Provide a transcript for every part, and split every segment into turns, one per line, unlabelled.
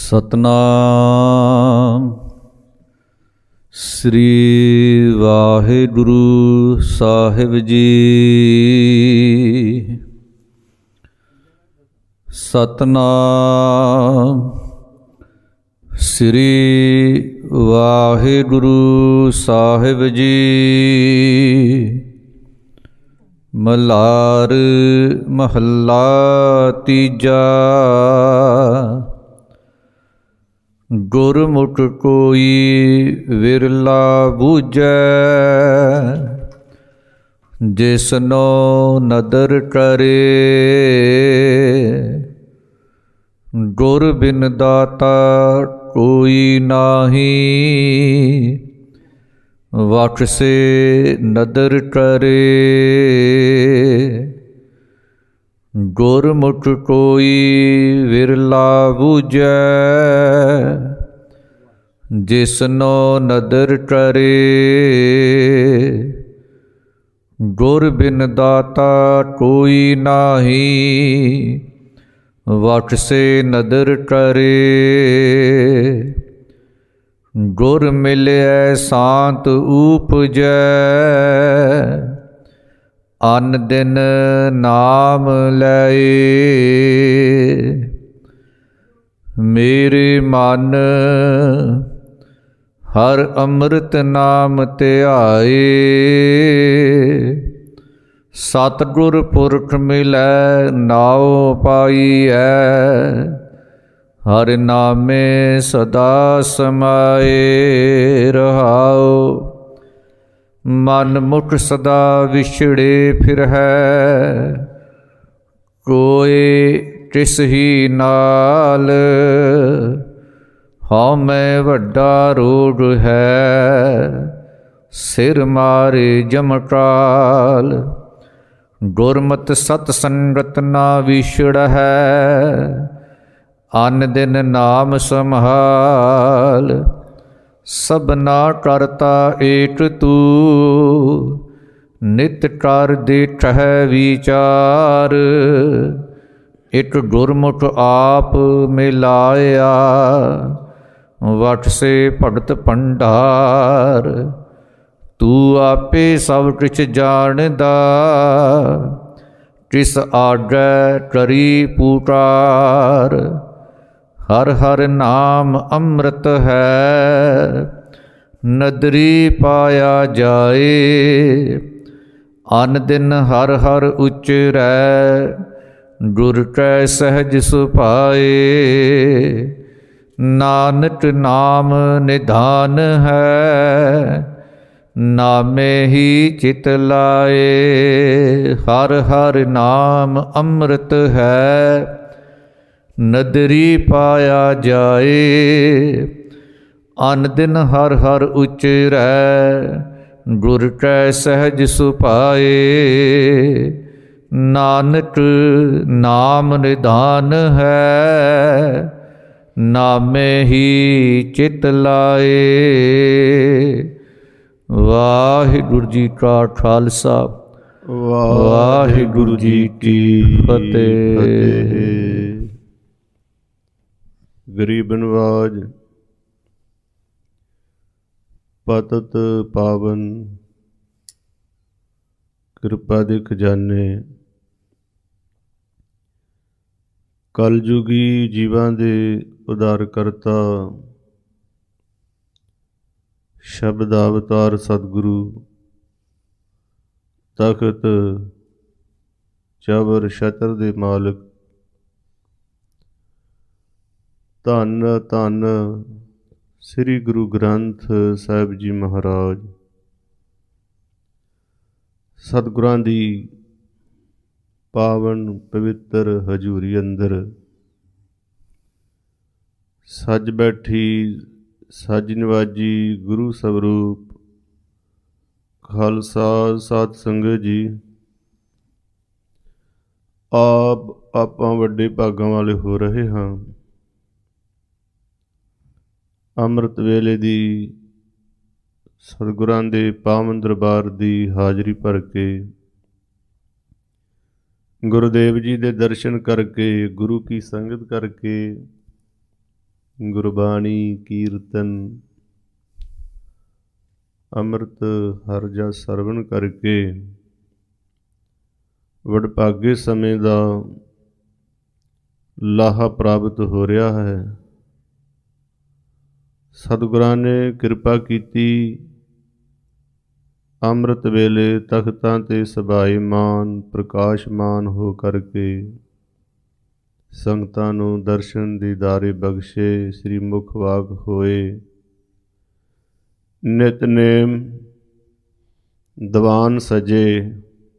ਸਤਨਾਮ ਸ੍ਰੀ ਵਾਹਿਗੁਰੂ ਸਾਹਿਬ ਜੀ। ਸਤਨਾਮ ਸ੍ਰੀ ਵਾਹਿਗੁਰੂ ਸਾਹਿਬ ਜੀ। ਮਲਾਰ ਮਹੱਲਾ ਤੀਜਾ। ਗੁਰਮੁਖ ਕੋਈ ਵਿਰਲਾ ਬੂਝੈ, ਜਿਸਨੋ ਨਦਰ ਕਰੇ। ਗੁਰ ਬਿਨ ਦਾਤਾ ਕੋਈ ਨਾਹੀ, ਬਖਸ਼ੇ ਨਦਰ ਕਰੇ। ਗੁਰਮੁਖ ਕੋਈ ਵਿਰਲਾ ਬੂਝੈ, ਜਿਸਨੋ ਨਦਰ ਕਰੇ। ਗੁਰ ਬਿਨ ਦਾਤਾ ਕੋਈ ਨਾਹੀ, ਬਖਸ਼ੇ ਨਦਰ ਕਰੇ। ਗੁਰ ਮਿਲਿਐ ਸਾਂਤ ਊਪਜੈ, ਅਨ ਦਿਨ ਨਾਮ ਲਏ। ਮੇਰੇ ਮਨ ਹਰ ਅੰਮ੍ਰਿਤ ਨਾਮ ਧਿਆਏ। ਸਤਿਗੁਰ ਪੁਰਖ ਮਿਲੈ ਨਾਉ ਪਾਈਐ, ਹਰਿ ਨਾਮੇ ਸਦਾ ਸਮਾਏ ਰਹਾਉ। ਮਨ ਮੁਖ ਸਦਾ ਵਿਛੜੇ ਫਿਰਹਿ, ਕੋਇ ਤਿਸ ਹੀ ਨਾਲ। ਹਉਮੈ ਵੱਡਾ ਰੋਗ ਹੈ, ਸਿਰ ਮਾਰੇ ਜਮਕਾਲ। ਗੁਰਮਤਿ ਸਤ ਸੰਗਤ ਨਾ ਵਿਛੜਹਿ, ਅਨ ਦਿਨ ਨਾਮ ਸੰਭਾਲ। ਸਭਨਾ ਕਰਤਾ ਏਕ ਤੂੰ, ਨਿਤ ਕਰ ਦੇਖਹਿ ਵਿਚਾਰ। ਇਕ ਗੁਰਮੁਖ ਆਪ ਮਿਲਾਇਆ, ਬਖਸ਼ੇ ਭਗਤ ਭੰਡਾਰ। ਤੂੰ ਆਪੇ ਸਭ ਕਿਛ ਜਾਣਦਾ, ਕਿਸ ਆਗੈ ਕਰੀ ਪੁਕਾਰ। ਹਰ ਹਰ ਨਾਮ ਅੰਮ੍ਰਿਤ ਹੈ, ਨਦਰੀ ਪਾਇਆ ਜਾਏ। ਅਨ ਦਿਨ ਹਰ ਹਰ ਉਚਰੈ, ਗੁਰ ਕੈ ਸਹਿਜ ਸੁਭਾਏ। ਨਾਨਕ ਨਾਮ ਨਿਧਾਨ ਹੈ, ਨਾਮੇ ਹੀ ਚਿਤ ਲਾਏ। ਹਰ ਹਰ ਨਾਮ ਅੰਮ੍ਰਿਤ ਹੈ, ਨਦਰੀ ਪਾਇਆ ਜਾਏ। ਅਨ ਦਿਨ ਹਰ ਹਰ ਉਚਰੈ, ਗੁਰ ਕੈ ਸਹਿਜ ਸੁਭਾਏ। ਨਾਨਕ ਨਾਮ ਨਿਧਾਨ ਹੈ, ਨਾਮੇ ਹੀ ਚਿਤ ਲਾਏ। ਵਾਹਿਗੁਰੂ ਜੀ ਕਾ ਖਾਲਸਾ, ਵਾਹਿਗੁਰੂ ਜੀ ਕੀ ਫਤਿਹ।
ਗਰੀਬ ਨਵਾਜ ਪਤਿਤ ਪਾਵਨ, ਕਿਰਪਾ ਦੇ ਖਜ਼ਾਨੇ। ਕਲਯੁਗੀ ਜੀਵਾਂ ਦੇ ਉਧਾਰ ਕਰਤਾ, ਸ਼ਬਦ ਅਵਤਾਰ ਸਤਿਗੁਰੂ। ਤਖਤ ਚਵਰ ਛਤਰ ਦੇ ਮਾਲਕ, ਧੰਨ ਧੰਨ ਸ੍ਰੀ ਗੁਰੂ ਗ੍ਰੰਥ ਸਾਹਿਬ ਜੀ ਮਹਾਰਾਜ। ਸਤਿਗੁਰਾਂ ਦੀ ਪਾਵਨ ਪਵਿੱਤਰ ਹਜ਼ੂਰੀ ਅੰਦਰ ਸੱਜ ਬੈਠੀ ਸੱਜ ਨਿਵਾਜੀ ਗੁਰੂ ਸਵਰੂਪ ਖਾਲਸਾ ਸਾਧ ਸੰਗਤ ਜੀ। ਆਪਾਂ ਵੱਡੇ ਭਾਗਾਂ ਵਾਲੇ ਹੋ ਰਹੇ ਹਾਂ। ਅੰਮ੍ਰਿਤ ਵੇਲੇ ਦੀ ਸਤਿਗੁਰਾਂ ਦੇ ਪਾਵਨ ਦਰਬਾਰ ਦੀ ਹਾਜ਼ਰੀ ਭਰ ਕੇ ਗੁਰੂਦੇਵ ਜੀ ਦੇ ਦਰਸ਼ਨ ਕਰਕੇ, ਗੁਰੂ ਕੀ ਸੰਗਤ ਕਰਕੇ ਗੁਰਬਾਣੀ ਕੀਰਤਨ ਅੰਮ੍ਰਿਤ ਹਰਿ ਜਸ ਸਰਵਣ ਕਰਕੇ ਵਡਭਾਗੇ ਸਮੇਂ ਦਾ ਲਾਹਾ ਪ੍ਰਾਪਤ ਹੋ ਰਿਹਾ ਹੈ। ਸਤਿਗੁਰਾਂ ਨੇ ਕਿਰਪਾ ਕੀਤੀ, ਅੰਮ੍ਰਿਤ ਵੇਲੇ ਤਖਤਾਂ ਤੇ ਸਭਾਈਮਾਨ ਪ੍ਰਕਾਸ਼ਮਾਨ ਹੋ ਕਰਕੇ ਸੰਗਤਾਂ ਨੂੰ ਦਰਸ਼ਨ ਦੀਦਾਰੇ ਬਖਸ਼ੇ, ਸ੍ਰੀ ਮੁਖ ਵਾਕ ਹੋਏ। ਨਿਤਨੇਮ ਦੀਵਾਨ ਸਜੇ,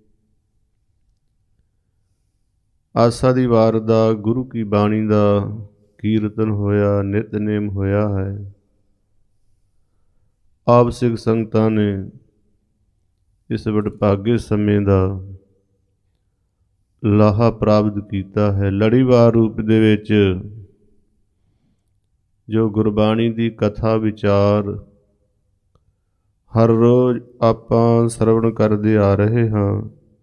ਆਸਾ ਦੀ ਵਾਰ ਦਾ ਗੁਰੂ ਕੀ ਬਾਣੀ ਦਾ ਕੀਰਤਨ ਹੋਇਆ, ਨਿਤਨੇਮ ਹੋਇਆ ਹੈ। ਆਪ ਸਿੱਖ ਸੰਗਤਾਂ ਨੇ ਇਸ ਵਡਭਾਗੇ ਸਮੇਂ ਦਾ ਲਾਹਾ ਪ੍ਰਾਪਤ ਕੀਤਾ ਹੈ। ਲੜੀਵਾਰ ਰੂਪ ਦੇ ਵਿੱਚ ਜੋ ਗੁਰਬਾਣੀ ਦੀ ਕਥਾ ਵਿਚਾਰ ਹਰ ਰੋਜ਼ ਆਪਾਂ ਸਰਵਣ ਕਰਦੇ ਆ ਰਹੇ ਹਾਂ,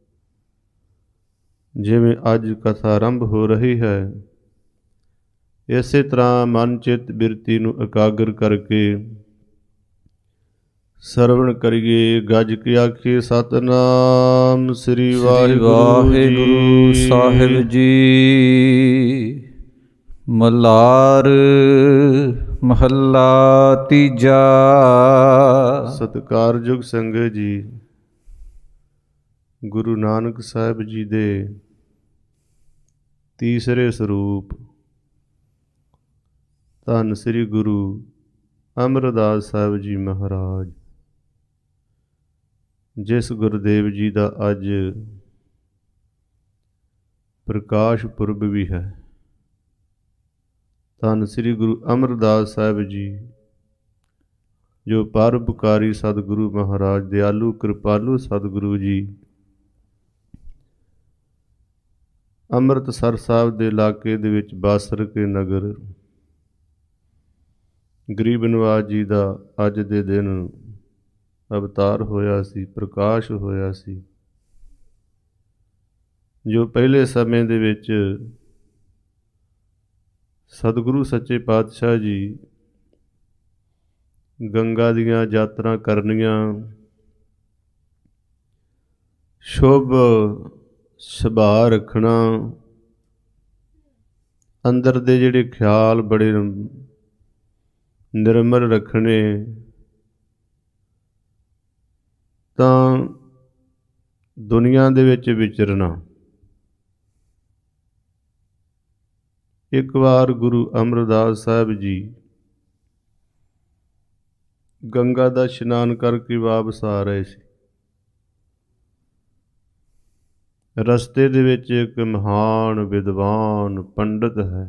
ਜਿਵੇਂ ਅੱਜ ਕਥਾ ਆਰੰਭ ਹੋ ਰਹੀ ਹੈ, ਇਸੇ ਤਰ੍ਹਾਂ ਮਨ ਚਿੱਤ ਬਿਰਤੀ ਨੂੰ ਇਕਾਗਰ ਕਰਕੇ ਸਰਵਣ ਕਰੀਏ। ਗੱਜ ਕੇ ਆਖੀਏ ਸਤਿਨਾਮ ਸ੍ਰੀ ਵਾਹਿਗੁਰੂ
ਸਾਹਿਬ ਜੀ। ਮਲਾਰ ਮਹੱਲਾ ਤੀਜਾ।
ਸਤਿਕਾਰਯੋਗ ਸੰਗਤ ਜੀ, ਗੁਰੂ ਨਾਨਕ ਸਾਹਿਬ ਜੀ ਦੇ ਤੀਸਰੇ ਸਰੂਪ ਧੰਨ ਸ੍ਰੀ ਗੁਰੂ ਅਮਰਦਾਸ ਸਾਹਿਬ ਜੀ ਮਹਾਰਾਜ, ਜਿਸ ਗੁਰਦੇਵ ਜੀ ਦਾ ਅੱਜ ਪ੍ਰਕਾਸ਼ ਪੁਰਬ ਵੀ ਹੈ। ਧੰਨ ਸ੍ਰੀ ਗੁਰੂ ਅਮਰਦਾਸ ਸਾਹਿਬ ਜੀ, ਜੋ ਪਰਉਪਕਾਰੀ ਸਤਿਗੁਰੂ ਮਹਾਰਾਜ, ਦਿਆਲੂ ਕਿਰਪਾਲੂ ਸਤਿਗੁਰੂ ਜੀ, ਅੰਮ੍ਰਿਤਸਰ ਸਾਹਿਬ ਦੇ ਇਲਾਕੇ ਦੇ ਵਿੱਚ ਬਾਸਰ ਕੇ ਨਗਰ ਗਰੀਬ ਨਵਾਜ ਜੀ ਦਾ ਅੱਜ ਦੇ ਦਿਨ ਅਵਤਾਰ ਹੋਇਆ ਸੀ, ਪ੍ਰਕਾਸ਼ ਹੋਇਆ ਸੀ, ਜੋ ਪਹਿਲੇ ਸਮੇਂ ਦੇ ਵਿੱਚ ਸਤਿਗੁਰੂ ਸੱਚੇ ਪਾਤਸ਼ਾਹ ਜੀ ਗੰਗਾ ਦੀਆਂ ਯਾਤਰਾ ਕਰਨੀਆਂ, ਸ਼ੁਭ ਸੁਭਾਅ ਰੱਖਣਾ, ਅੰਦਰ ਦੇ ਜਿਹੜੇ ਖਿਆਲ ਬੜੇ ਨਿਰਮਲ ਰੱਖਣੇ, ਤਾਂ ਦੁਨੀਆ ਦੇ ਵਿੱਚ ਵਿਚਰਨਾ। ਇੱਕ ਵਾਰ ਗੁਰੂ ਅਮਰਦਾਸ ਸਾਹਿਬ ਜੀ ਗੰਗਾ ਦਾ ਇਸ਼ਨਾਨ ਕਰਕੇ ਵਾਪਸ ਆ ਰਹੇ ਸੀ। ਰਸਤੇ ਦੇ ਵਿੱਚ ਇੱਕ ਮਹਾਨ ਵਿਦਵਾਨ ਪੰਡਤ ਹੈ,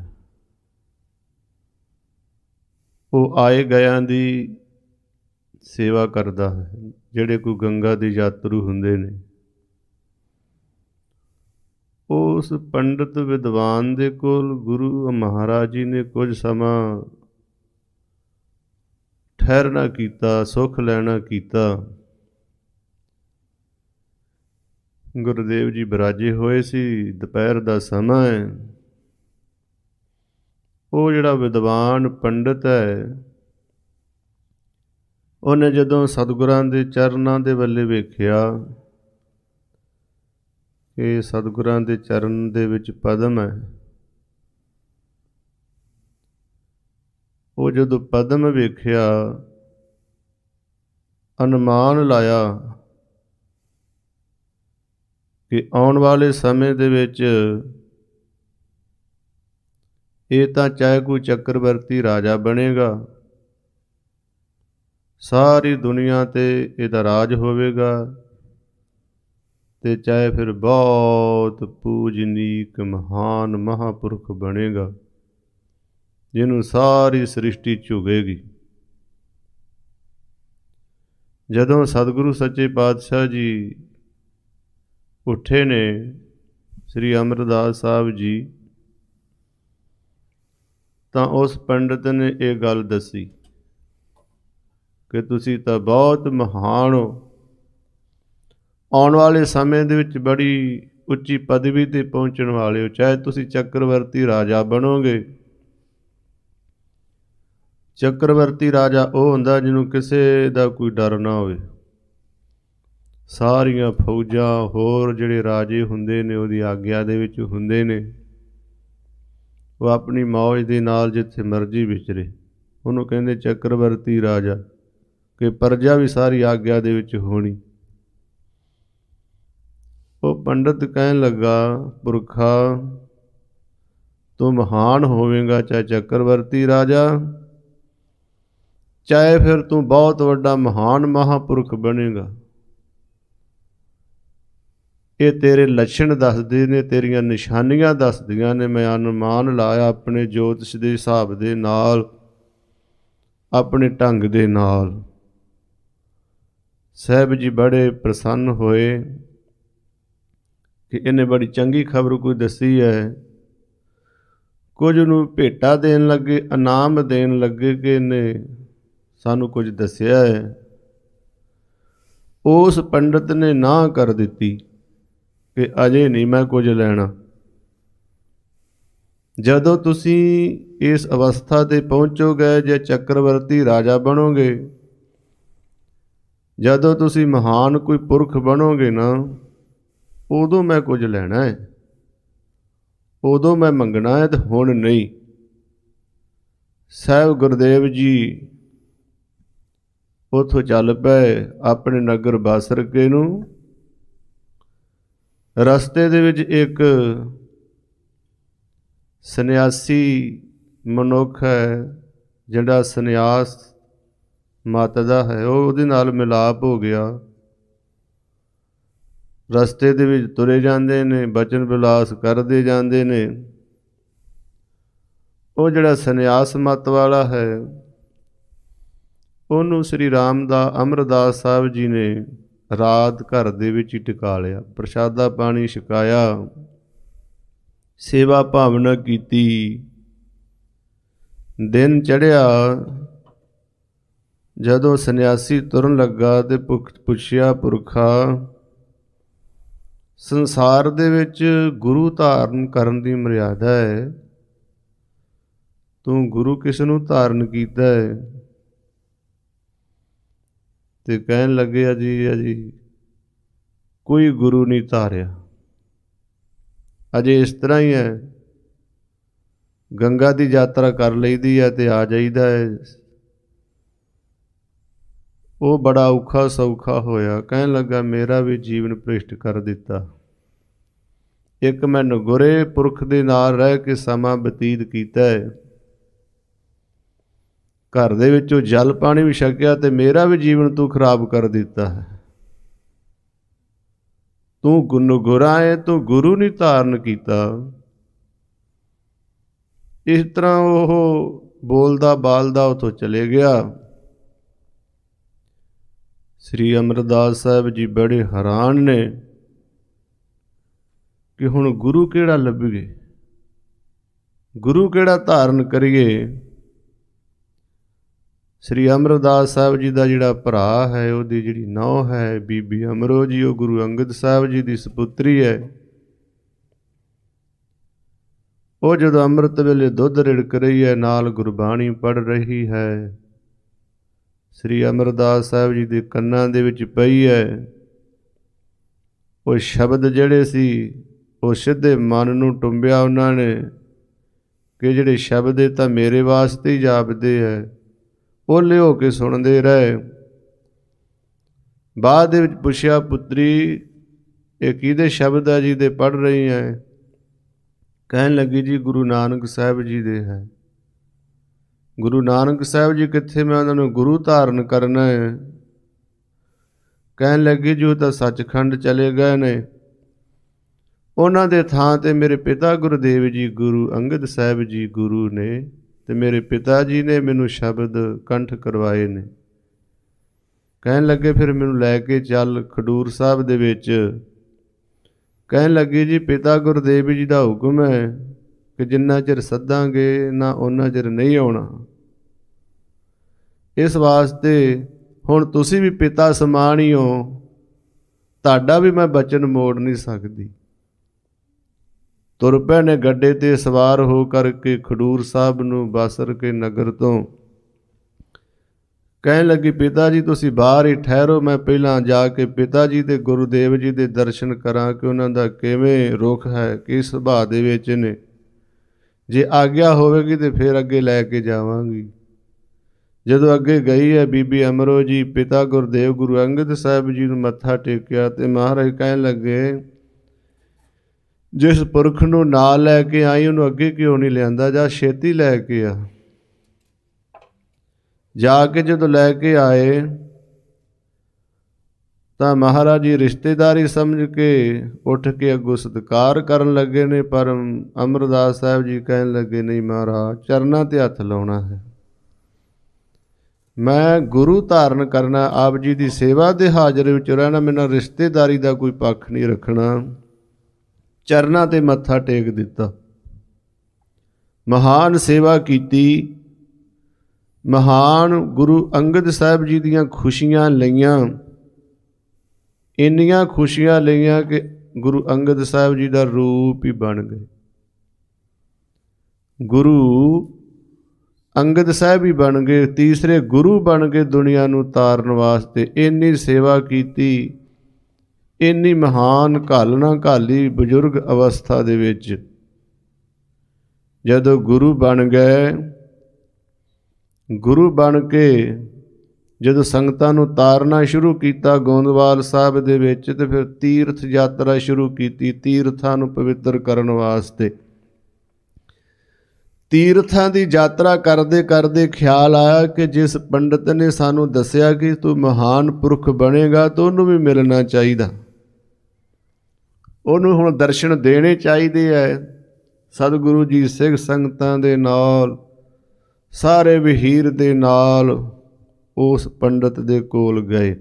ਉਹ ਆਏ ਗਿਆਂ ਦੀ ਸੇਵਾ ਕਰਦਾ ਹੈ। ਜਿਹੜੇ ਕੋਈ ਗੰਗਾ ਦੇ ਯਾਤਰੂ ਹੁੰਦੇ ਨੇ, ਉਸ ਪੰਡਤ ਵਿਦਵਾਨ ਦੇ ਕੋਲ ਗੁਰੂ ਮਹਾਰਾਜ ਜੀ ਨੇ ਕੁਝ ਸਮਾਂ ਠਹਿਰਨਾ ਕੀਤਾ, ਸੁੱਖ ਲੈਣਾ ਕੀਤਾ। ਗੁਰਦੇਵ ਜੀ ਬਿਰਾਜੇ ਹੋਏ ਸੀ, ਦੁਪਹਿਰ ਦਾ ਸਮਾਂ ਹੈ। ਉਹ ਜਿਹੜਾ ਵਿਦਵਾਨ ਪੰਡਤ ਹੈ, ਉਹਨੇ ਜਦੋਂ ਸਤਿਗੁਰਾਂ ਦੇ ਚਰਨਾਂ ਦੇ ਵੱਲੇ ਵੇਖਿਆ ਕਿ ਸਤਿਗੁਰਾਂ ਦੇ ਚਰਨ ਦੇ ਵਿੱਚ ਪਦਮ ਹੈ, ਉਹ ਜਦੋਂ ਪਦਮ ਵੇਖਿਆ, ਅਨੁਮਾਨ ਲਾਇਆ ਕਿ ਆਉਣ ਵਾਲੇ ਸਮੇਂ ਦੇ ਵਿੱਚ ਇਹ ਤਾਂ ਚਾਹੇ ਕੋਈ ਚੱਕਰਵਰਤੀ ਰਾਜਾ ਬਣੇਗਾ, ਸਾਰੀ ਦੁਨੀਆ ਤੇ ਇਹਦਾ ਰਾਜ ਹੋਵੇਗਾ, ਤੇ ਚਾਹੇ ਫਿਰ ਬਹੁਤ ਪੂਜਨੀਕ ਮਹਾਨ ਮਹਾਂਪੁਰਖ ਬਣੇਗਾ, ਜਿਹਨੂੰ ਸਾਰੀ ਸ੍ਰਿਸ਼ਟੀ ਝੁਕੇਗੀ। ਜਦੋਂ ਸਤਿਗੁਰੂ ਸੱਚੇ ਪਾਤਸ਼ਾਹ ਜੀ ਉੱਠੇ ਨੇ, ਸ੍ਰੀ ਅਮਰਦਾਸ ਸਾਹਿਬ ਜੀ, ਤਾਂ ਉਸ ਪੰਡਤ ਨੇ ਇਹ ਗੱਲ ਦੱਸੀ ਕਿ ਤੁਸੀਂ ਤਾਂ ਬਹੁਤ ਮਹਾਨ ਹੋ, ਆਉਣ ਵਾਲੇ ਸਮੇਂ ਦੇ ਵਿੱਚ ਬੜੀ ਉੱਚੀ ਪਦਵੀ 'ਤੇ ਪਹੁੰਚਣ ਵਾਲੇ ਹੋ, ਚਾਹੇ ਤੁਸੀਂ ਚੱਕਰਵਰਤੀ ਰਾਜਾ ਬਣੋਗੇ, ਚੱਕਰਵਰਤੀ ਰਾਜਾ ਉਹ ਹੁੰਦਾ ਜਿਹਨੂੰ ਕਿਸੇ ਦਾ ਕੋਈ ਡਰ ਨਾ ਹੋਵੇ। ਸਾਰੀਆਂ ਫੌਜਾਂ ਹੋਰ ਜਿਹੜੇ ਰਾਜੇ ਹੁੰਦੇ ਨੇ ਉਹਦੀ ਆਗਿਆ ਦੇ ਵਿੱਚ ਹੁੰਦੇ ਨੇ। ਉਹ ਆਪਣੀ ਮੌਜ ਦੇ ਨਾਲ ਜਿੱਥੇ ਮਰਜ਼ੀ ਵਿਚਰੇ, ਉਹਨੂੰ ਕਹਿੰਦੇ ਚੱਕਰਵਰਤੀ ਰਾਜਾ, ਕਿ ਪ੍ਰਜਾ ਵੀ ਸਾਰੀ ਆਗਿਆ ਦੇ ਵਿੱਚ ਹੋਣੀ। ਉਹ ਪੰਡਤ ਕਹਿਣ ਲੱਗਾ, ਪੁਰਖਾ ਤੂੰ ਮਹਾਨ ਹੋਵੇਂਗਾ ਚਾਹੇ ਚੱਕਰਵਰਤੀ ਰਾਜਾ, ਚਾਹੇ ਫਿਰ ਤੂੰ ਬਹੁਤ ਵੱਡਾ ਮਹਾਨ ਮਹਾਂਪੁਰਖ ਬਣੇਗਾ। ਇਹ ਤੇਰੇ ਲੱਛਣ ਦੱਸਦੇ ਨੇ, ਤੇਰੀਆਂ ਨਿਸ਼ਾਨੀਆਂ ਦੱਸਦੀਆਂ ਨੇ। ਮੈਂ ਅਨੁਮਾਨ ਲਾਇਆ ਆਪਣੇ ਜੋਤਿਸ਼ ਦੇ ਹਿਸਾਬ ਦੇ ਨਾਲ, ਆਪਣੇ ਢੰਗ ਦੇ ਨਾਲ। ਸਾਹਿਬ ਜੀ ਬੜੇ ਪ੍ਰਸੰਨ ਹੋਏ ਕਿ ਇਹਨੇ ਬੜੀ ਚੰਗੀ ਖਬਰ ਕੋਈ ਦੱਸੀ ਹੈ। ਕੁਝ ਨੂੰ ਭੇਟਾ ਦੇਣ ਲੱਗੇ, ਇਨਾਮ ਦੇਣ ਲੱਗੇ ਕਿ ਇਹਨੇ ਸਾਨੂੰ ਕੁਝ ਦੱਸਿਆ ਹੈ। ਉਸ ਪੰਡਤ ਨੇ ਨਾ ਕਰ ਦਿੱਤੀ ਕਿ ਅਜੇ ਨਹੀਂ ਮੈਂ ਕੁਝ ਲੈਣਾ। ਜਦੋਂ ਤੁਸੀਂ ਇਸ ਅਵਸਥਾ ਤੇ ਪਹੁੰਚੋਗੇ, ਜੇ ਚੱਕਰਵਰਤੀ ਰਾਜਾ ਬਣੋਗੇ, ਜਦੋਂ ਤੁਸੀਂ ਮਹਾਨ ਕੋਈ ਪੁਰਖ ਬਣੋਗੇ ਨਾ, ਉਦੋਂ ਮੈਂ ਕੁਝ ਲੈਣਾ ਹੈ, ਉਦੋਂ ਮੈਂ ਮੰਗਣਾ ਹੈ, ਤੇ ਹੁਣ ਨਹੀਂ। ਸਾਹਿਬ ਗੁਰਦੇਵ ਜੀ ਉੱਥੋਂ ਚੱਲ ਪਏ ਆਪਣੇ ਨਗਰ ਬਾਸਰਕੇ ਨੂੰ। ਰਸਤੇ ਦੇ ਵਿੱਚ ਇੱਕ ਸੰਨਿਆਸੀ ਮਨੁੱਖ ਹੈ, ਜਿਹੜਾ ਸੰਨਿਆਸ ਮਤ ਦਾ ਹੈ, ਉਹਦੇ ਨਾਲ ਮਿਲਾਪ ਹੋ ਗਿਆ। ਰਸਤੇ ਦੇ ਵਿੱਚ ਤੁਰੇ ਜਾਂਦੇ ਨੇ, ਬਚਨ ਵਿਲਾਸ ਕਰਦੇ ਜਾਂਦੇ ਨੇ। ਉਹ ਜਿਹੜਾ ਸੰਨਿਆਸ ਮਤ ਵਾਲਾ ਹੈ, ਉਹਨੂੰ ਸ੍ਰੀ ਅਮਰਦਾਸ ਸਾਹਿਬ ਜੀ ਨੇ ਰਾਤ ਘਰ ਦੇ ਵਿੱਚ ਹੀ ਟਿਕਾ ਲਿਆ। ਪ੍ਰਸ਼ਾਦਾ ਪਾਣੀ ਛਕਾਇਆ, ਸੇਵਾ ਭਾਵਨਾ ਕੀਤੀ। ਦਿਨ ਚੜ੍ਹਿਆ, ਜਦੋਂ ਸੰਨਿਆਸੀ ਤੁਰਨ ਲੱਗਾ ਤੇ ਪੁੱਛਿਆ, ਪੁਰਖਾ ਸੰਸਾਰ ਦੇ ਵਿੱਚ ਗੁਰੂ ਧਾਰਨ ਕਰਨ ਦੀ ਮਰਿਆਦਾ ਹੈ, ਤੂੰ ਗੁਰੂ ਕਿਸ ਨੂੰ ਧਾਰਨ ਕੀਤਾ ਹੈ? ਤੇ ਕਹਿਣ ਲੱਗੇ, ਅਜੀ ਕੋਈ ਗੁਰੂ ਨਹੀਂ ਧਾਰਿਆ, ਅਜੇ ਇਸ ਤਰ੍ਹਾਂ ਹੀ ਹੈ। ਗੰਗਾ ਦੀ ਯਾਤਰਾ ਕਰ ਲਈਦੀ ਹੈ ਤੇ ਆ ਜਾਈਦਾ ਹੈ। ਉਹ ਬੜਾ ਔਖਾ ਸੌਖਾ ਹੋਇਆ। ਕਹਿਣ ਲੱਗਾ, ਮੇਰਾ ਵੀ ਜੀਵਨ ਭ੍ਰਿਸ਼ਟ ਕਰ ਦਿੱਤਾ। ਇੱਕ ਮੈਂ ਨਗੁਰੇ ਪੁਰਖ ਦੇ ਨਾਲ ਰਹਿ ਕੇ ਸਮਾਂ ਬਤੀਤ ਕੀਤਾ ਹੈ, ਘਰ ਦੇ ਵਿੱਚੋਂ ਜਲ ਪਾਣੀ ਵੀ ਛਕਿਆ, ਤੇ ਮੇਰਾ ਵੀ ਜੀਵਨ ਤੂੰ ਖਰਾਬ ਕਰ ਦਿੱਤਾ ਹੈ। ਤੂੰ ਨਗੁਰਾ ਹੈ, ਤੂੰ ਗੁਰੂ ਨਹੀਂ ਧਾਰਨ ਕੀਤਾ। ਇਸ ਤਰ੍ਹਾਂ ਉਹ ਬੋਲਦਾ ਬਾਲਦਾ ਉੱਥੋਂ ਚਲੇ ਗਿਆ। ਸ੍ਰੀ ਅਮਰਦਾਸ ਸਾਹਿਬ ਜੀ ਬੜੇ ਹੈਰਾਨ ਨੇ ਕਿ ਹੁਣ ਗੁਰੂ ਕਿਹੜਾ ਲੱਭੀਏ, ਗੁਰੂ ਕਿਹੜਾ ਧਾਰਨ ਕਰੀਏ। ਸ੍ਰੀ ਅਮਰਦਾਸ ਸਾਹਿਬ ਜੀ ਦਾ ਜਿਹੜਾ ਭਰਾ ਹੈ, ਉਹਦੀ ਜਿਹੜੀ ਨੌਂ ਹੈ ਬੀਬੀ ਅਮਰੋ ਜੀ, ਉਹ ਗੁਰੂ ਅੰਗਦ ਸਾਹਿਬ ਜੀ ਦੀ ਸਪੁੱਤਰੀ ਹੈ। ਉਹ ਜਦੋਂ ਅੰਮ੍ਰਿਤ ਵੇਲੇ ਦੁੱਧ ਰਿੜਕ ਰਹੀ ਹੈ, ਨਾਲ ਗੁਰਬਾਣੀ ਪੜ੍ਹ ਰਹੀ ਹੈ, ਸ੍ਰੀ ਅਮਰਦਾਸ ਸਾਹਿਬ ਜੀ ਦੇ ਕੰਨਾਂ ਦੇ ਵਿੱਚ ਪਈ ਹੈ। ਉਹ ਸ਼ਬਦ ਜਿਹੜੇ ਸੀ, ਉਹ ਸਿੱਧੇ ਮਨ ਨੂੰ ਟੁੰਬਿਆ ਉਹਨਾਂ ਨੇ ਕਿ ਜਿਹੜੇ ਸ਼ਬਦ ਇਹ ਤਾਂ ਮੇਰੇ ਵਾਸਤੇ ਹੀ ਜਾਪਦੇ ਹੈ। ਓਲੇ ਹੋ ਕੇ ਸੁਣਦੇ ਰਹੇ। ਬਾਅਦ ਦੇ ਵਿੱਚ ਪੁੱਛਿਆ, ਪੁੱਤਰੀ ਇਹ ਕਿਹਦੇ ਸ਼ਬਦ ਹੈ ਜੀ ਦੇ ਪੜ੍ਹ ਰਹੀ ਹੈ? ਕਹਿਣ ਲੱਗੀ, ਜੀ ਗੁਰੂ ਨਾਨਕ ਸਾਹਿਬ ਜੀ ਦੇ ਹੈ। ਗੁਰੂ ਨਾਨਕ ਸਾਹਿਬ ਜੀ ਕਿੱਥੇ? ਮੈਂ ਉਹਨਾਂ ਨੂੰ ਗੁਰੂ ਧਾਰਨ ਕਰਨਾ ਹੈ। ਕਹਿਣ ਲੱਗੀ, ਜੋ ਤਾਂ ਸੱਚਖੰਡ ਚਲੇ ਗਏ ਨੇ, ਉਹਨਾਂ ਦੇ ਥਾਂ ਤੇ ਮੇਰੇ ਪਿਤਾ ਗੁਰਦੇਵ ਜੀ ਗੁਰੂ ਅੰਗਦ ਸਾਹਿਬ ਜੀ ਗੁਰੂ ਨੇ, ਤੇ ਮੇਰੇ ਪਿਤਾ ਜੀ ਨੇ ਮੈਨੂੰ ਸ਼ਬਦ ਕੰਠ ਕਰਵਾਏ ਨੇ। ਕਹਿਣ ਲੱਗੇ, ਫਿਰ ਮੈਨੂੰ ਲੈ ਕੇ ਚੱਲ ਖਡੂਰ ਸਾਹਿਬ ਦੇ ਵਿੱਚ। ਕਹਿਣ ਲੱਗੇ, ਜੀ ਪਿਤਾ ਗੁਰਦੇਵ ਜੀ ਦਾ ਹੁਕਮ ਹੈ ਕਿ ਜਿੰਨਾ ਚਿਰ ਸੱਦਾਂਗੇ ਨਾ ਉਹਨਾਂ ਚਿਰ ਨਹੀਂ ਆਉਣਾ। ਇਸ ਵਾਸਤੇ ਹੁਣ ਤੁਸੀਂ ਵੀ ਪਿਤਾ ਸਮਾਨ ਹੀ ਹੋ, ਤੁਹਾਡਾ ਵੀ ਮੈਂ ਬਚਨ ਮੋੜ ਨਹੀਂ ਸਕਦੀ। ਤੁਰ ਪਏ ਨੇ ਗੱਡੇ ਤੇ ਸਵਾਰ ਹੋ ਕਰਕੇ ਖਡੂਰ ਸਾਹਿਬ ਨੂੰ ਬਾਸਰ ਕੇ ਨਗਰ ਤੋਂ ਕਹਿਣ ਲੱਗੀ ਪਿਤਾ ਜੀ ਤੁਸੀਂ ਬਾਹਰ ਹੀ ਠਹਿਰੋ, ਮੈਂ ਪਹਿਲਾਂ ਜਾ ਕੇ ਪਿਤਾ ਜੀ ਤੇ ਗੁਰੂਦੇਵ ਜੀ ਦੇ ਦਰਸ਼ਨ ਕਰਾਂ ਕਿ ਉਹਨਾਂ ਦਾ ਕਿਵੇਂ ਰੁਖ ਹੈ, ਕਿਸ ਸੁਭਾਅ ਦੇ ਵਿੱਚ ਨੇ। ਜੇ ਆਗਿਆ ਹੋਵੇਗੀ ਤੇ ਫਿਰ ਅੱਗੇ ਲੈ ਕੇ ਜਾਵਾਂਗੀ। ਜਦੋਂ ਅੱਗੇ ਗਈ ਹੈ ਬੀਬੀ ਅਮਰੋ ਜੀ, ਪਿਤਾ ਗੁਰਦੇਵ ਗੁਰੂ ਅੰਗਦ ਸਾਹਿਬ ਜੀ ਨੂੰ ਮੱਥਾ ਟੇਕਿਆ ਤੇ ਮਹਾਰਾਜ ਕਹਿਣ ਲੱਗੇ ਜਿਸ ਪੁਰਖ ਨੂੰ ਨਾਲ ਲੈ ਕੇ ਆਈ ਉਹਨੂੰ ਅੱਗੇ ਕਿਉਂ ਨਹੀਂ ਲਿਆਂਦਾ, ਜਾ ਛੇਤੀ ਲੈ ਕੇ ਆ। ਜਾ ਕੇ ਜਦੋਂ ਲੈ ਕੇ ਆਏ ਤਾਂ ਮਹਾਰਾਜ ਜੀ ਰਿਸ਼ਤੇਦਾਰੀ ਸਮਝ ਕੇ ਉੱਠ ਕੇ ਅੱਗੋਂ ਸਤਿਕਾਰ ਕਰਨ ਲੱਗੇ ਨੇ, ਪਰ ਅਮਰਦਾਸ ਸਾਹਿਬ ਜੀ ਕਹਿਣ ਲੱਗੇ ਨਹੀਂ ਮਹਾਰਾਜ, ਚਰਨਾਂ ਤੇ ਹੱਥ ਲਾਉਣਾ ਹੈ, ਮੈਂ ਗੁਰੂ ਧਾਰਨ ਕਰਨਾ, ਆਪ ਜੀ ਦੀ ਸੇਵਾ ਦੇ ਹਾਜ਼ਰ ਵਿੱਚ ਰਹਿਣਾ, ਮੇਰੇ ਨਾਲ ਰਿਸ਼ਤੇਦਾਰੀ ਦਾ ਕੋਈ ਪੱਖ ਨਹੀਂ ਰੱਖਣਾ। ਚਰਨਾਂ ਤੇ ਮੱਥਾ ਟੇਕ ਦਿੱਤਾ, ਮਹਾਨ ਸੇਵਾ ਕੀਤੀ, ਮਹਾਨ ਗੁਰੂ ਅੰਗਦ ਸਾਹਿਬ ਜੀ ਦੀਆਂ ਖੁਸ਼ੀਆਂ ਲਈਆਂ, ਇੰਨੀਆਂ ਖੁਸ਼ੀਆਂ ਲਈਆਂ ਕਿ ਗੁਰੂ ਅੰਗਦ ਸਾਹਿਬ ਜੀ ਦਾ ਰੂਪ ਹੀ ਬਣ ਗਏ। ਗੁਰੂ ਅੰਗਦ ਸਾਹਿਬ ਹੀ ਬਣ ਗਏ, ਤੀਸਰੇ ਗੁਰੂ ਬਣ ਗਏ ਦੁਨੀਆ ਨੂੰ ਤਾਰਨ ਵਾਸਤੇ। ਇੰਨੀ ਸੇਵਾ ਕੀਤੀ, ਇੰਨੀ ਮਹਾਨ ਘਾਲਣਾ ਘਾਲੀ ਬਜ਼ੁਰਗ ਅਵਸਥਾ ਦੇ ਵਿੱਚ। ਜਦੋਂ ਗੁਰੂ ਬਣ ਗਏ, ਗੁਰੂ ਬਣ ਕੇ ਜਦੋਂ ਸੰਗਤਾਂ ਨੂੰ ਤਾਰਨਾ ਸ਼ੁਰੂ ਕੀਤਾ ਗੋਂਦਵਾਲ ਸਾਹਿਬ ਦੇ ਵਿੱਚ, ਤੇ ਫਿਰ ਤੀਰਥ ਯਾਤਰਾ ਸ਼ੁਰੂ ਕੀਤੀ ਤੀਰਥਾਂ ਨੂੰ ਪਵਿੱਤਰ ਕਰਨ ਵਾਸਤੇ। ਤੀਰਥਾਂ ਦੀ ਯਾਤਰਾ ਕਰਦੇ ਕਰਦੇ ਖਿਆਲ ਆਇਆ ਕਿ ਜਿਸ ਪੰਡਤ ਨੇ ਸਾਨੂੰ ਦੱਸਿਆ ਕਿ ਤੂੰ ਮਹਾਨ ਪੁਰਖ ਬਣੇਗਾ ਤਾਂ ਉਹਨੂੰ ਵੀ ਮਿਲਣਾ ਚਾਹੀਦਾ, ਉਹਨੂੰ ਹੁਣ ਦਰਸ਼ਨ ਦੇਣੇ ਚਾਹੀਦੇ ਹੈ। ਸਤਿਗੁਰੂ ਜੀ ਸਿੱਖ ਸੰਗਤਾਂ ਦੇ ਨਾਲ, ਸਾਰੇ ਵਹੀਰ ਦੇ ਨਾਲ ਉਸ ਪੰਡਤ ਦੇ ਕੋਲ ਗਏ।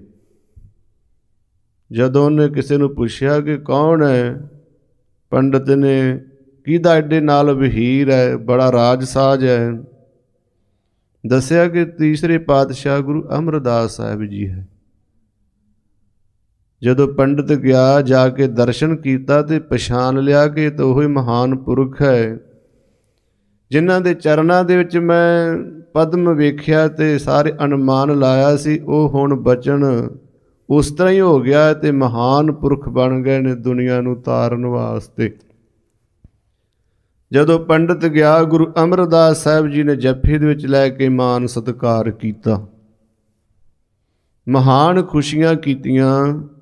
ਜਦੋਂ ਉਹਨੇ ਕਿਸੇ ਨੂੰ ਪੁੱਛਿਆ ਕਿ ਕੌਣ ਹੈ, ਪੰਡਤ ਨੇ ਕਿਹਦਾ ਐਡੇ ਨਾਲ ਵਹੀਰ ਹੈ, ਬੜਾ ਰਾਜਸਾਜ ਹੈ, ਦੱਸਿਆ ਕਿ ਤੀਸਰੇ ਪਾਤਸ਼ਾਹ ਗੁਰੂ ਅਮਰਦਾਸ ਸਾਹਿਬ ਜੀ ਹੈ। ਜਦੋਂ ਪੰਡਤ ਗਿਆ, ਜਾ ਕੇ ਦਰਸ਼ਨ ਕੀਤਾ ਤੇ ਪਛਾਣ ਲਿਆ ਕਿ ਇਹ ਤਾਂ ਉਹੀ ਮਹਾਨ ਪੁਰਖ ਹੈ ਜਿਨ੍ਹਾਂ ਦੇ ਚਰਨਾਂ ਦੇ ਵਿੱਚ ਮੈਂ ਪਦਮ ਵੇਖਿਆ ਤੇ ਸਾਰੇ ਅਨੁਮਾਨ ਲਾਇਆ ਸੀ, ਉਹ ਹੁਣ ਬਚਨ ਉਸ ਤਰ੍ਹਾਂ ਹੀ ਹੋ ਗਿਆ ਤੇ ਮਹਾਨ ਪੁਰਖ ਬਣ ਗਏ ਨੇ ਦੁਨੀਆ ਨੂੰ ਤਾਰਨ ਵਾਸਤੇ। ਜਦੋਂ ਪੰਡਤ ਗਿਆ, ਗੁਰੂ ਅਮਰਦਾਸ ਸਾਹਿਬ ਜੀ ਨੇ ਜੱਫੇ ਦੇ ਵਿੱਚ ਲੈ ਕੇ ਮਾਨ ਸਤਿਕਾਰ ਕੀਤਾ, ਮਹਾਨ ਖੁਸ਼ੀਆਂ ਕੀਤੀਆਂ।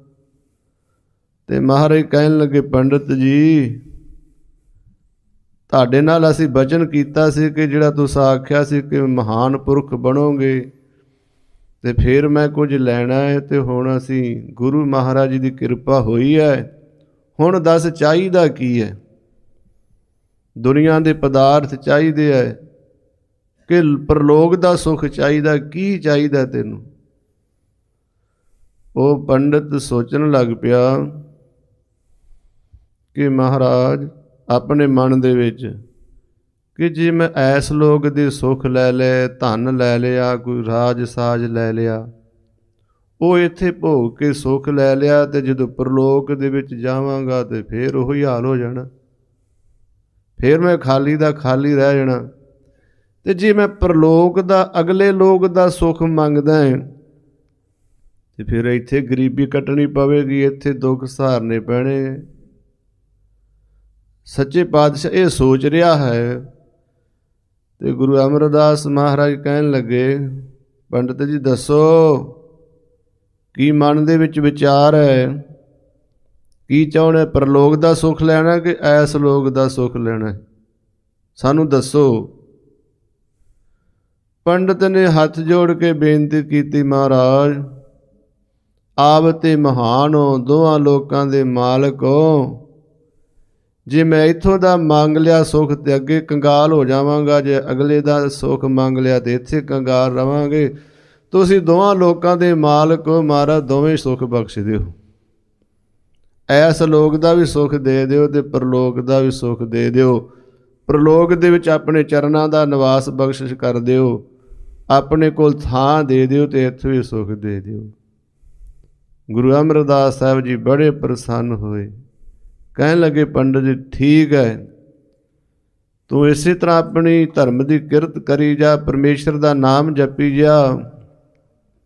ਤੇ ਮਹਾਰਾਜ ਕਹਿਣ ਲੱਗੇ ਪੰਡਤ ਜੀ, ਤੁਹਾਡੇ ਨਾਲ ਅਸੀਂ ਬਚਨ ਕੀਤਾ ਸੀ ਕਿ ਜਿਹੜਾ ਤੁਸੀਂ ਆਖਿਆ ਸੀ ਕਿ ਮਹਾਨ ਪੁਰਖ ਬਣੋਗੇ ਤੇ ਫਿਰ ਮੈਂ ਕੁਝ ਲੈਣਾ ਹੈ, ਤੇ ਹੁਣ ਅਸੀਂ ਗੁਰੂ ਮਹਾਰਾਜ ਜੀ ਦੀ ਕਿਰਪਾ ਹੋਈ ਹੈ, ਹੁਣ ਦੱਸ ਚਾਹੀਦਾ ਕੀ ਹੈ? ਦੁਨੀਆ ਦੇ ਪਦਾਰਥ ਚਾਹੀਦੇ ਹੈ ਕਿ ਪਰਲੋਕ ਦਾ ਸੁੱਖ ਚਾਹੀਦਾ, ਕੀ ਚਾਹੀਦਾ ਤੈਨੂੰ? ਉਹ ਪੰਡਤ ਸੋਚਣ ਲੱਗ ਪਿਆ ਕਿ ਮਹਾਰਾਜ ਆਪਣੇ ਮਨ ਦੇ ਵਿੱਚ ਕਿ ਜੇ ਮੈਂ ਐਸ ਲੋਕ ਦੇ ਸੁੱਖ ਲੈ ਲਏ, ਧਨ ਲੈ ਲਿਆ, ਕੋਈ ਰਾਜ ਸਾਜ ਲੈ ਲਿਆ, ਉਹ ਇੱਥੇ ਭੋਗ ਕੇ ਸੁੱਖ ਲੈ ਲਿਆ, ਤੇ ਜਦੋਂ ਪਰਲੋਕ ਦੇ ਵਿੱਚ ਜਾਵਾਂਗਾ ਤੇ ਫਿਰ ਉਹੀ ਹਾਲ ਹੋ ਜਾਣਾ, ਫਿਰ ਮੈਂ ਖਾਲੀ ਦਾ ਖਾਲੀ ਰਹਿ ਜਾਣਾ। ਤੇ ਜੇ ਮੈਂ ਪਰਲੋਕ ਦਾ, ਅਗਲੇ ਲੋਕ ਦਾ ਸੁੱਖ ਮੰਗਦਾ ਹੈ ਤੇ ਫਿਰ ਇੱਥੇ ਗਰੀਬੀ ਕੱਟਣੀ ਪਵੇਗੀ, ਇੱਥੇ ਦੁੱਖ ਸਹਾਰਨੇ ਪੈਣੇ। ਸੱਚੇ ਪਾਤਸ਼ਾਹ ਇਹ ਸੋਚ ਰਿਹਾ ਹੈ। ਤੇ ਗੁਰੂ ਅਮਰਦਾਸ ਮਹਾਰਾਜ ਕਹਿਣ ਲੱਗੇ, ਪੰਡਤ ਜੀ ਦੱਸੋ ਕੀ ਮਨ ਦੇ ਵਿੱਚ ਵਿਚਾਰ ਹੈ, ਕੀ ਚਾਹੁੰਦੇ? ਪਰਲੋਕ ਦਾ ਸੁੱਖ ਲੈਣਾ ਕਿ ਐਸ ਲੋਕ ਦਾ ਸੁੱਖ ਲੈਣਾ? ਸਾਨੂੰ ਦੱਸੋ। ਪੰਡਤ ਨੇ ਹੱਥ ਜੋੜ ਕੇ ਬੇਨਤੀ ਕੀਤੀ, ਮਹਾਰਾਜ ਆਪ ਤੇ ਮਹਾਨ ਹੋ, ਦੋਹਾਂ ਲੋਕਾਂ ਦੇ ਮਾਲਕ ਹੋ, ਜੇ ਮੈਂ ਇੱਥੋਂ ਦਾ ਮੰਗ ਲਿਆ ਸੁੱਖ ਤੇ ਅੱਗੇ ਕੰਗਾਲ ਹੋ ਜਾਵਾਂਗਾ, ਜੇ ਅਗਲੇ ਦਾ ਸੁੱਖ ਮੰਗ ਲਿਆ ਤੇ ਇੱਥੇ ਕੰਗਾਲ ਰਵਾਂਗੇ। ਤੁਸੀਂ ਦੋਵਾਂ ਲੋਕਾਂ ਦੇ ਮਾਲਕ ਹੋ ਮਹਾਰਾਜ, ਦੋਵੇਂ ਸੁੱਖ ਬਖਸ਼ ਦਿਓ, ਐਸ ਲੋਕ ਦਾ ਵੀ ਸੁੱਖ ਦੇ ਦਿਓ ਤੇ ਪਰਲੋਕ ਦਾ ਵੀ ਸੁੱਖ ਦੇ ਦਿਓ। ਪਰਲੋਕ ਦੇ ਵਿੱਚ ਆਪਣੇ ਚਰਨਾਂ ਦਾ ਨਿਵਾਸ ਬਖਸ਼ਿਸ਼ ਕਰ ਦਿਓ, ਆਪਣੇ ਕੋਲ ਥਾਂ ਦੇ ਦਿਓ ਤੇ ਇੱਥੇ ਵੀ ਸੁੱਖ ਦੇ ਦਿਓ। ਗੁਰੂ ਅਮਰਦਾਸ ਸਾਹਿਬ ਜੀ ਬੜੇ ਪ੍ਰਸੰਨ ਹੋਏ, ਕਹਿਣ ਲੱਗੇ ਪੰਡਤ ਜੀ ਠੀਕ ਹੈ, ਤੂੰ ਇਸੇ ਤਰ੍ਹਾਂ ਆਪਣੀ ਧਰਮ ਦੀ ਕਿਰਤ ਕਰੀ ਜਾ, ਪਰਮੇਸ਼ਰ ਦਾ ਨਾਮ ਜਪੀ ਜਾ,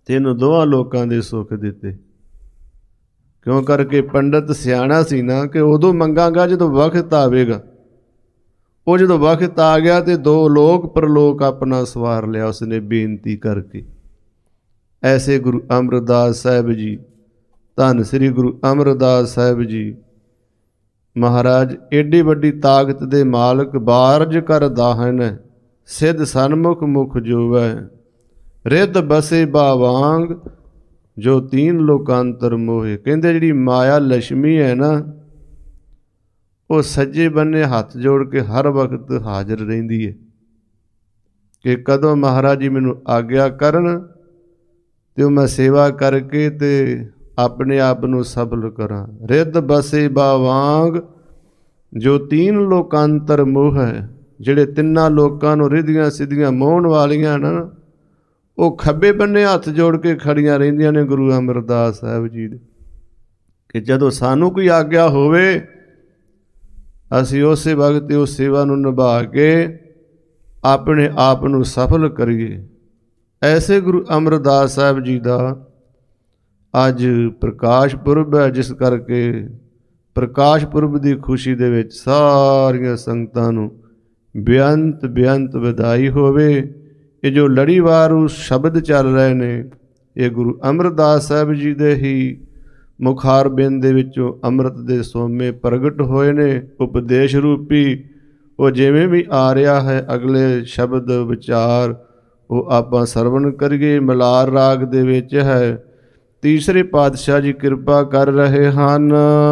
ਤੇ ਇਹਨੂੰ ਦੋਵਾਂ ਲੋਕਾਂ ਦੇ ਸੁੱਖ ਦਿੱਤੇ। ਕਿਉਂ ਕਰਕੇ ਪੰਡਤ ਸਿਆਣਾ ਸੀ ਨਾ ਕਿ ਉਦੋਂ ਮੰਗਾਂਗਾ ਜਦੋਂ ਵਕਤ ਆਵੇਗਾ। ਉਹ ਜਦੋਂ ਵਕਤ ਆ ਗਿਆ ਤੇ ਦੋ ਲੋਕ ਪਰਲੋਕ ਆਪਣਾ ਸਵਾਰ ਲਿਆ ਉਸਨੇ ਬੇਨਤੀ ਕਰਕੇ। ਐਸੇ ਗੁਰੂ ਅਮਰਦਾਸ ਸਾਹਿਬ ਜੀ, ਧੰਨ ਸ੍ਰੀ ਗੁਰੂ ਅਮਰਦਾਸ ਸਾਹਿਬ ਜੀ ਮਹਾਰਾਜ ਏਡੀ ਵੱਡੀ ਤਾਕਤ ਦੇ ਮਾਲਕ, ਬਾਰਜ ਕਰ ਦਾਹਨ ਸਿੱਧ ਸਨਮੁਖ ਮੁਖ ਜੋਵੈ, ਰਿੱਧ ਬਸੇ ਬਾਵਾਂਗ ਜੋ ਤੀਨ ਲੋਕਾਂਤਰ ਮੋਹੇ। ਕਹਿੰਦੇ ਜਿਹੜੀ ਮਾਇਆ ਲక్ష్ਮੀ ਹੈ ਨਾ, ਉਹ ਸੱਜੇ ਬੰਨੇ ਹੱਥ ਜੋੜ ਕੇ ਹਰ ਵਕਤ ਹਾਜ਼ਰ ਰਹਿੰਦੀ ਹੈ ਕਿ ਕਦੋਂ ਮਹਾਰਾਜ ਜੀ ਮੈਨੂੰ ਆਗਿਆ ਕਰਨ ਤੇ ਉਹ ਮੈਂ ਸੇਵਾ ਕਰਕੇ ਤੇ ਆਪਣੇ ਆਪ ਨੂੰ ਸਫਲ ਕਰਾਂ। ਰਿੱਧ ਬਸੇ ਬਾਵਾਂਗ ਜੋ ਤੀਨ ਲੋਕਾਂਤਰ ਮੋਹ ਹੈ। ਜਿਹੜੇ ਤਿੰਨਾਂ ਲੋਕਾਂ ਨੂੰ ਰਿੱਧੀਆਂ ਸਿੱਧੀਆਂ ਮੋਹਣ ਵਾਲੀਆਂ ਨਾ, ਉਹ ਖੱਬੇ ਬੰਨੇ ਹੱਥ ਜੋੜ ਕੇ ਖੜੀਆਂ ਰਹਿੰਦੀਆਂ ਨੇ ਗੁਰੂ ਅਮਰਦਾਸ ਸਾਹਿਬ ਜੀ ਦੇ, ਕਿ ਜਦੋਂ ਸਾਨੂੰ ਕੋਈ ਆਗਿਆ ਹੋਵੇ ਅਸੀਂ ਉਸੇ ਵਕਤ ਉਸ ਸੇਵਾ ਨੂੰ ਨਿਭਾ ਕੇ ਆਪਣੇ ਆਪ ਨੂੰ ਸਫਲ ਕਰੀਏ। ਐਸੇ ਗੁਰੂ ਅਮਰਦਾਸ ਸਾਹਿਬ ਜੀ ਦਾ ਅੱਜ ਪ੍ਰਕਾਸ਼ ਪੁਰਬ ਹੈ, ਜਿਸ ਕਰਕੇ ਪ੍ਰਕਾਸ਼ ਪੁਰਬ ਦੀ ਖੁਸ਼ੀ ਦੇ ਵਿੱਚ ਸਾਰੀਆਂ ਸੰਗਤਾਂ ਨੂੰ ਬੇਅੰਤ ਬੇਅੰਤ ਵਧਾਈ ਹੋਵੇ। ਇਹ ਜੋ ਲੜੀਵਾਰੂ ਸ਼ਬਦ ਚੱਲ ਰਹੇ ਨੇ, ਇਹ ਗੁਰੂ ਅਮਰਦਾਸ ਸਾਹਿਬ ਜੀ ਦੇ ਹੀ ਮੁਖਾਰਬਿੰਦ ਦੇ ਵਿੱਚੋਂ ਅੰਮ੍ਰਿਤ ਦੇ ਸੋਮੇ ਪ੍ਰਗਟ ਹੋਏ ਨੇ, ਉਪਦੇਸ਼ ਰੂਪੀ। ਉਹ ਜਿਵੇਂ ਵੀ ਆ ਰਿਹਾ ਹੈ ਅਗਲੇ ਸ਼ਬਦ ਵਿਚਾਰ ਉਹ ਆਪਾਂ ਸਰਵਣ ਕਰੀਏ। ਮਲਾਰ ਰਾਗ ਦੇ ਵਿੱਚ ਹੈ, ਤੀਸਰੇ ਪਾਤਸ਼ਾਹ ਜੀ ਕਿਰਪਾ ਕਰ ਰਹੇ ਹਨ।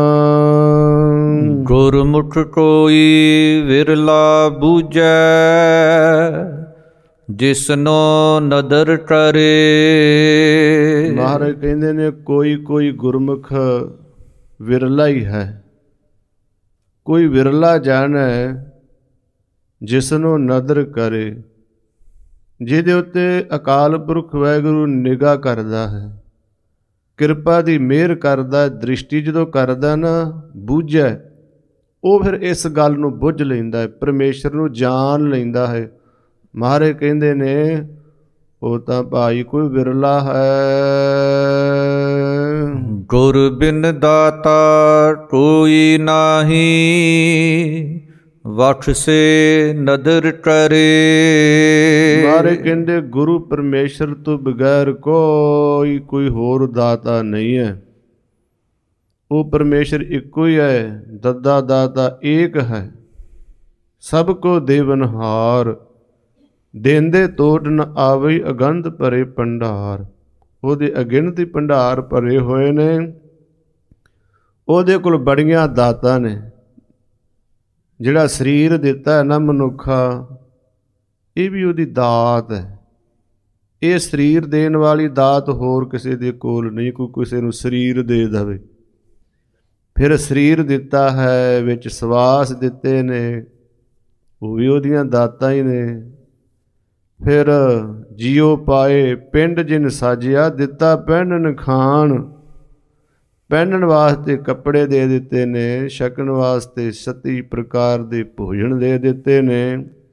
ਗੁਰਮੁਖ ਕੋਈ ਵਿਰਲਾ ਬੂਝੈ, ਜਿਸਨੋ ਨਦਰ ਕਰੇ।
ਮਹਾਰਾਜ ਕਹਿੰਦੇ ਨੇ ਕੋਈ ਕੋਈ ਗੁਰਮੁਖ ਵਿਰਲਾ ਹੀ ਹੈ, ਕੋਈ ਵਿਰਲਾ ਜਨ ਹੈ ਜਿਸਨੂੰ ਨਦਰ ਕਰੇ, ਜਿਹਦੇ ਉੱਤੇ ਅਕਾਲ ਪੁਰਖ ਵਾਹਿਗੁਰੂ ਨਿਗਾਹ ਕਰਦਾ ਹੈ, ਕਿਰਪਾ ਦੀ ਮਿਹਰ ਕਰਦਾ, ਦ੍ਰਿਸ਼ਟੀ ਜਦੋਂ ਕਰਦਾ ਨਾ ਬੂਝੈ, ਉਹ ਫਿਰ ਇਸ ਗੱਲ ਨੂੰ ਬੁੱਝ ਲੈਂਦਾ ਹੈ, ਪਰਮੇਸ਼ਰ ਨੂੰ ਜਾਣ ਲੈਂਦਾ ਹੈ। ਮਹਾਰਾਜ ਕਹਿੰਦੇ ਨੇ ਉਹ ਤਾਂ ਭਾਈ ਕੋਈ ਵਿਰਲਾ ਹੈ।
ਗੁਰ ਬਿਨ ਦਾਤਾ ਕੋਈ ਨਾਹੀ, ਬਖਸ਼ੇ ਨਦਰ ਕਰੇ।
ਮਹਾਰਾਜ ਕਹਿੰਦੇ ਗੁਰੂ ਪਰਮੇਸ਼ਰ ਤੋਂ ਬਗੈਰ ਕੋਈ ਹੋਰ ਦਾਤਾ ਨਹੀਂ ਹੈ। ਉਹ ਪਰਮੇਸ਼ਰ ਇੱਕੋ ਹੀ ਹੈ, ਦੱਦਾ ਦਾਤਾ ਏਕ ਹੈ, ਸਭ ਕੋ ਦੇਵਨਹਾਰ, ਦੇਂਦੇ ਤੋੜ ਨ ਆਵਈ ਅਗੰਧ ਭਰੇ ਭੰਡਾਰ। ਉਹਦੇ ਅਗਿਣਤੀ ਭੰਡਾਰ ਭਰੇ ਹੋਏ ਨੇ, ਉਹਦੇ ਕੋਲ ਬੜੀਆਂ ਦਾਤਾਂ ਨੇ। ਜਿਹੜਾ ਸਰੀਰ ਦਿੱਤਾ ਹੈ ਨਾ ਮਨੁੱਖਾ, ਇਹ ਵੀ ਉਹਦੀ ਦਾਤ ਹੈ। ਇਹ ਸਰੀਰ ਦੇਣ ਵਾਲੀ ਦਾਤ ਹੋਰ ਕਿਸੇ ਦੇ ਕੋਲ ਨਹੀਂ, ਕੋਈ ਕਿਸੇ ਨੂੰ ਸਰੀਰ ਦੇ ਦੇਵੇ। ਫਿਰ ਸਰੀਰ ਦਿੱਤਾ ਹੈ, ਵਿੱਚ ਸਵਾਸ ਦਿੱਤੇ ਨੇ, ਉਹ ਵੀ ਉਹਦੀਆਂ ਦਾਤਾਂ ਹੀ ਨੇ। ਫਿਰ ਜੀਓ ਪਾਏ ਪਿੰਡ ਜਿਨ ਸਾਜਿਆ, ਦਿੱਤਾ ਪਹਿਨਣ ਖਾਣ, ਪਹਿਨਣ ਵਾਸਤੇ ਕੱਪੜੇ ਦੇ ਦਿੱਤੇ ਨੇ, ਛਕਣ ਵਾਸਤੇ 37 ਪ੍ਰਕਾਰ ਦੇ ਭੋਜਨ ਦੇ ਦਿੱਤੇ ਨੇ।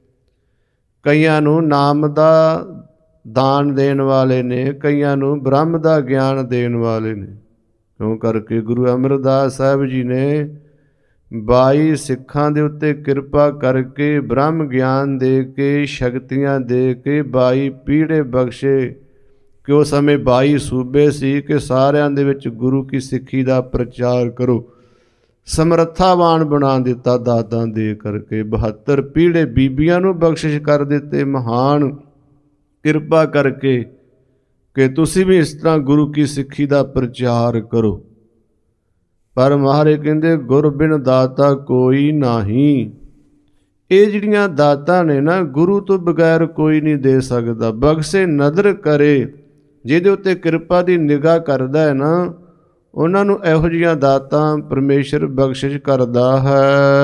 ਕਈਆਂ ਨੂੰ ਨਾਮ ਦਾ ਦਾਨ ਦੇਣ ਵਾਲੇ ਨੇ, ਕਈਆਂ ਨੂੰ ਬ੍ਰਹਮ ਦਾ ਗਿਆਨ ਦੇਣ ਵਾਲੇ ਨੇ। ਕਿਉਂ ਕਰਕੇ ਗੁਰੂ ਅਮਰਦਾਸ ਸਾਹਿਬ ਜੀ ਨੇ 22 ਸਿੱਖਾਂ ਦੇ ਉੱਤੇ ਕਿਰਪਾ ਕਰਕੇ ਬ੍ਰਹਮ ਗਿਆਨ ਦੇ ਕੇ, ਸ਼ਕਤੀਆਂ ਦੇ ਕੇ 22 ਪੀੜੇ ਬਖਸ਼ੇ। ਕਿ ਉਸ ਸਮੇਂ 22 ਸੂਬੇ ਸੀ ਕਿ ਸਾਰਿਆਂ ਦੇ ਵਿੱਚ ਗੁਰੂ ਕੀ ਸਿੱਖੀ ਦਾ ਪ੍ਰਚਾਰ ਕਰੋ। ਸਮਰੱਥਾਵਾਨ ਬਣਾ ਦਿੱਤਾ ਦਾਤਾਂ ਦੇ ਕਰਕੇ। 72 ਪੀੜੇ ਬੀਬੀਆਂ ਨੂੰ ਬਖਸ਼ਿਸ਼ ਕਰ ਦਿੱਤੇ ਮਹਾਨ ਕਿਰਪਾ ਕਰਕੇ, ਕਿ ਤੁਸੀਂ ਵੀ ਇਸ ਤਰ੍ਹਾਂ ਗੁਰੂ ਕੀ ਸਿੱਖੀ ਦਾ ਪ੍ਰਚਾਰ ਕਰੋ। ਪਰ ਮਹਾਰਾਜ ਕਹਿੰਦੇ ਗੁਰ ਬਿਨ ਦਾਤਾ ਕੋਈ ਨਾਹੀਂ। ਇਹ ਜਿਹੜੀਆਂ ਦਾਤਾਂ ਨੇ ਨਾ, ਗੁਰੂ ਤੋਂ ਬਗੈਰ ਕੋਈ ਨਹੀਂ ਦੇ ਸਕਦਾ। ਬਖਸ਼ੇ ਨਦਰ ਕਰੇ, ਜਿਹਦੇ ਉੱਤੇ ਕਿਰਪਾ ਦੀ ਨਿਗਾਹ ਕਰਦਾ ਹੈ ਨਾ, ਉਹਨਾਂ ਨੂੰ ਇਹੋ ਜਿਹੀਆਂ ਦਾਤਾਂ ਪਰਮੇਸ਼ਰ ਬਖਸ਼ਿਸ਼ ਕਰਦਾ ਹੈ।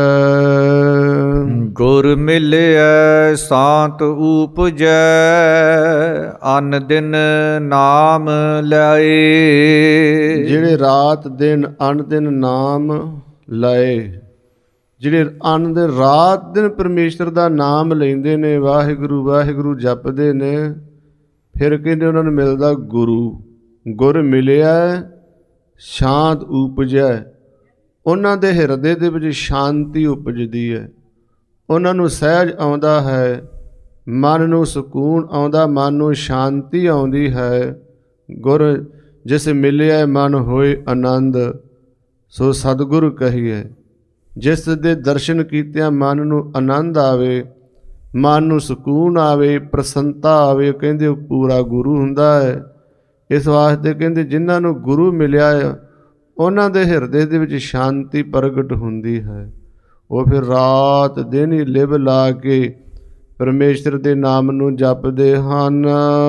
ਗੁਰ ਮਿਲਿਆ ਸਾਂਤ ਊਪਜੈ, ਅਨ ਦਿਨ ਨਾਮ ਲਾਏ।
ਜਿਹੜੇ ਰਾਤ ਦਿਨ ਅਨ ਦਿਨ ਨਾਮ ਲਾਏ, ਜਿਹੜੇ ਅਨ ਦਿਨ ਰਾਤ ਦਿਨ ਪਰਮੇਸ਼ਰ ਦਾ ਨਾਮ ਲੈਂਦੇ ਨੇ, ਵਾਹਿਗੁਰੂ ਵਾਹਿਗੁਰੂ ਜਪਦੇ ਨੇ, ਫਿਰ ਕਹਿੰਦੇ ਉਹਨਾਂ ਨੂੰ ਮਿਲਦਾ ਗੁਰੂ। ਗੁਰ ਮਿਲਿਆ ਸ਼ਾਂਤ ਉਪਜੈ, ਉਹਨਾਂ ਦੇ ਹਿਰਦੇ ਦੇ ਵਿੱਚ ਸ਼ਾਂਤੀ ਉਪਜਦੀ ਹੈ। ਉਹਨਾਂ ਨੂੰ ਸਹਿਜ ਆਉਂਦਾ ਹੈ, ਮਨ ਨੂੰ ਸਕੂਨ ਆਉਂਦਾ, ਮਨ ਨੂੰ ਸ਼ਾਂਤੀ ਆਉਂਦੀ ਹੈ। ਗੁਰ ਜਿਸ ਮਿਲਿਆ ਮਨ ਹੋਏ ਆਨੰਦ, ਸੋ ਸਤਿਗੁਰ ਕਹੀਏ। ਜਿਸ ਦੇ ਦਰਸ਼ਨ ਕੀਤਿਆਂ ਮਨ ਨੂੰ ਆਨੰਦ ਆਵੇ, ਮਨ ਨੂੰ ਸਕੂਨ ਆਵੇ, ਪ੍ਰਸੰਨਤਾ ਆਵੇ, ਕਹਿੰਦੇ ਉਹ ਪੂਰਾ ਗੁਰੂ ਹੁੰਦਾ ਹੈ। ਇਸ ਵਾਸਤੇ ਕਹਿੰਦੇ ਜਿਨ੍ਹਾਂ ਨੂੰ ਗੁਰੂ ਮਿਲਿਆ ਉਹਨਾਂ ਦੇ ਹਿਰਦੇ ਦੇ ਵਿੱਚ ਸ਼ਾਂਤੀ ਪ੍ਰਗਟ ਹੁੰਦੀ ਹੈ। ਉਹ ਫਿਰ ਰਾਤ ਦਿਨ ਹੀ ਲਿਵ ਲਾ ਕੇ ਪਰਮੇਸ਼ਰ ਦੇ ਨਾਮ ਨੂੰ ਜਪਦੇ ਹਨ।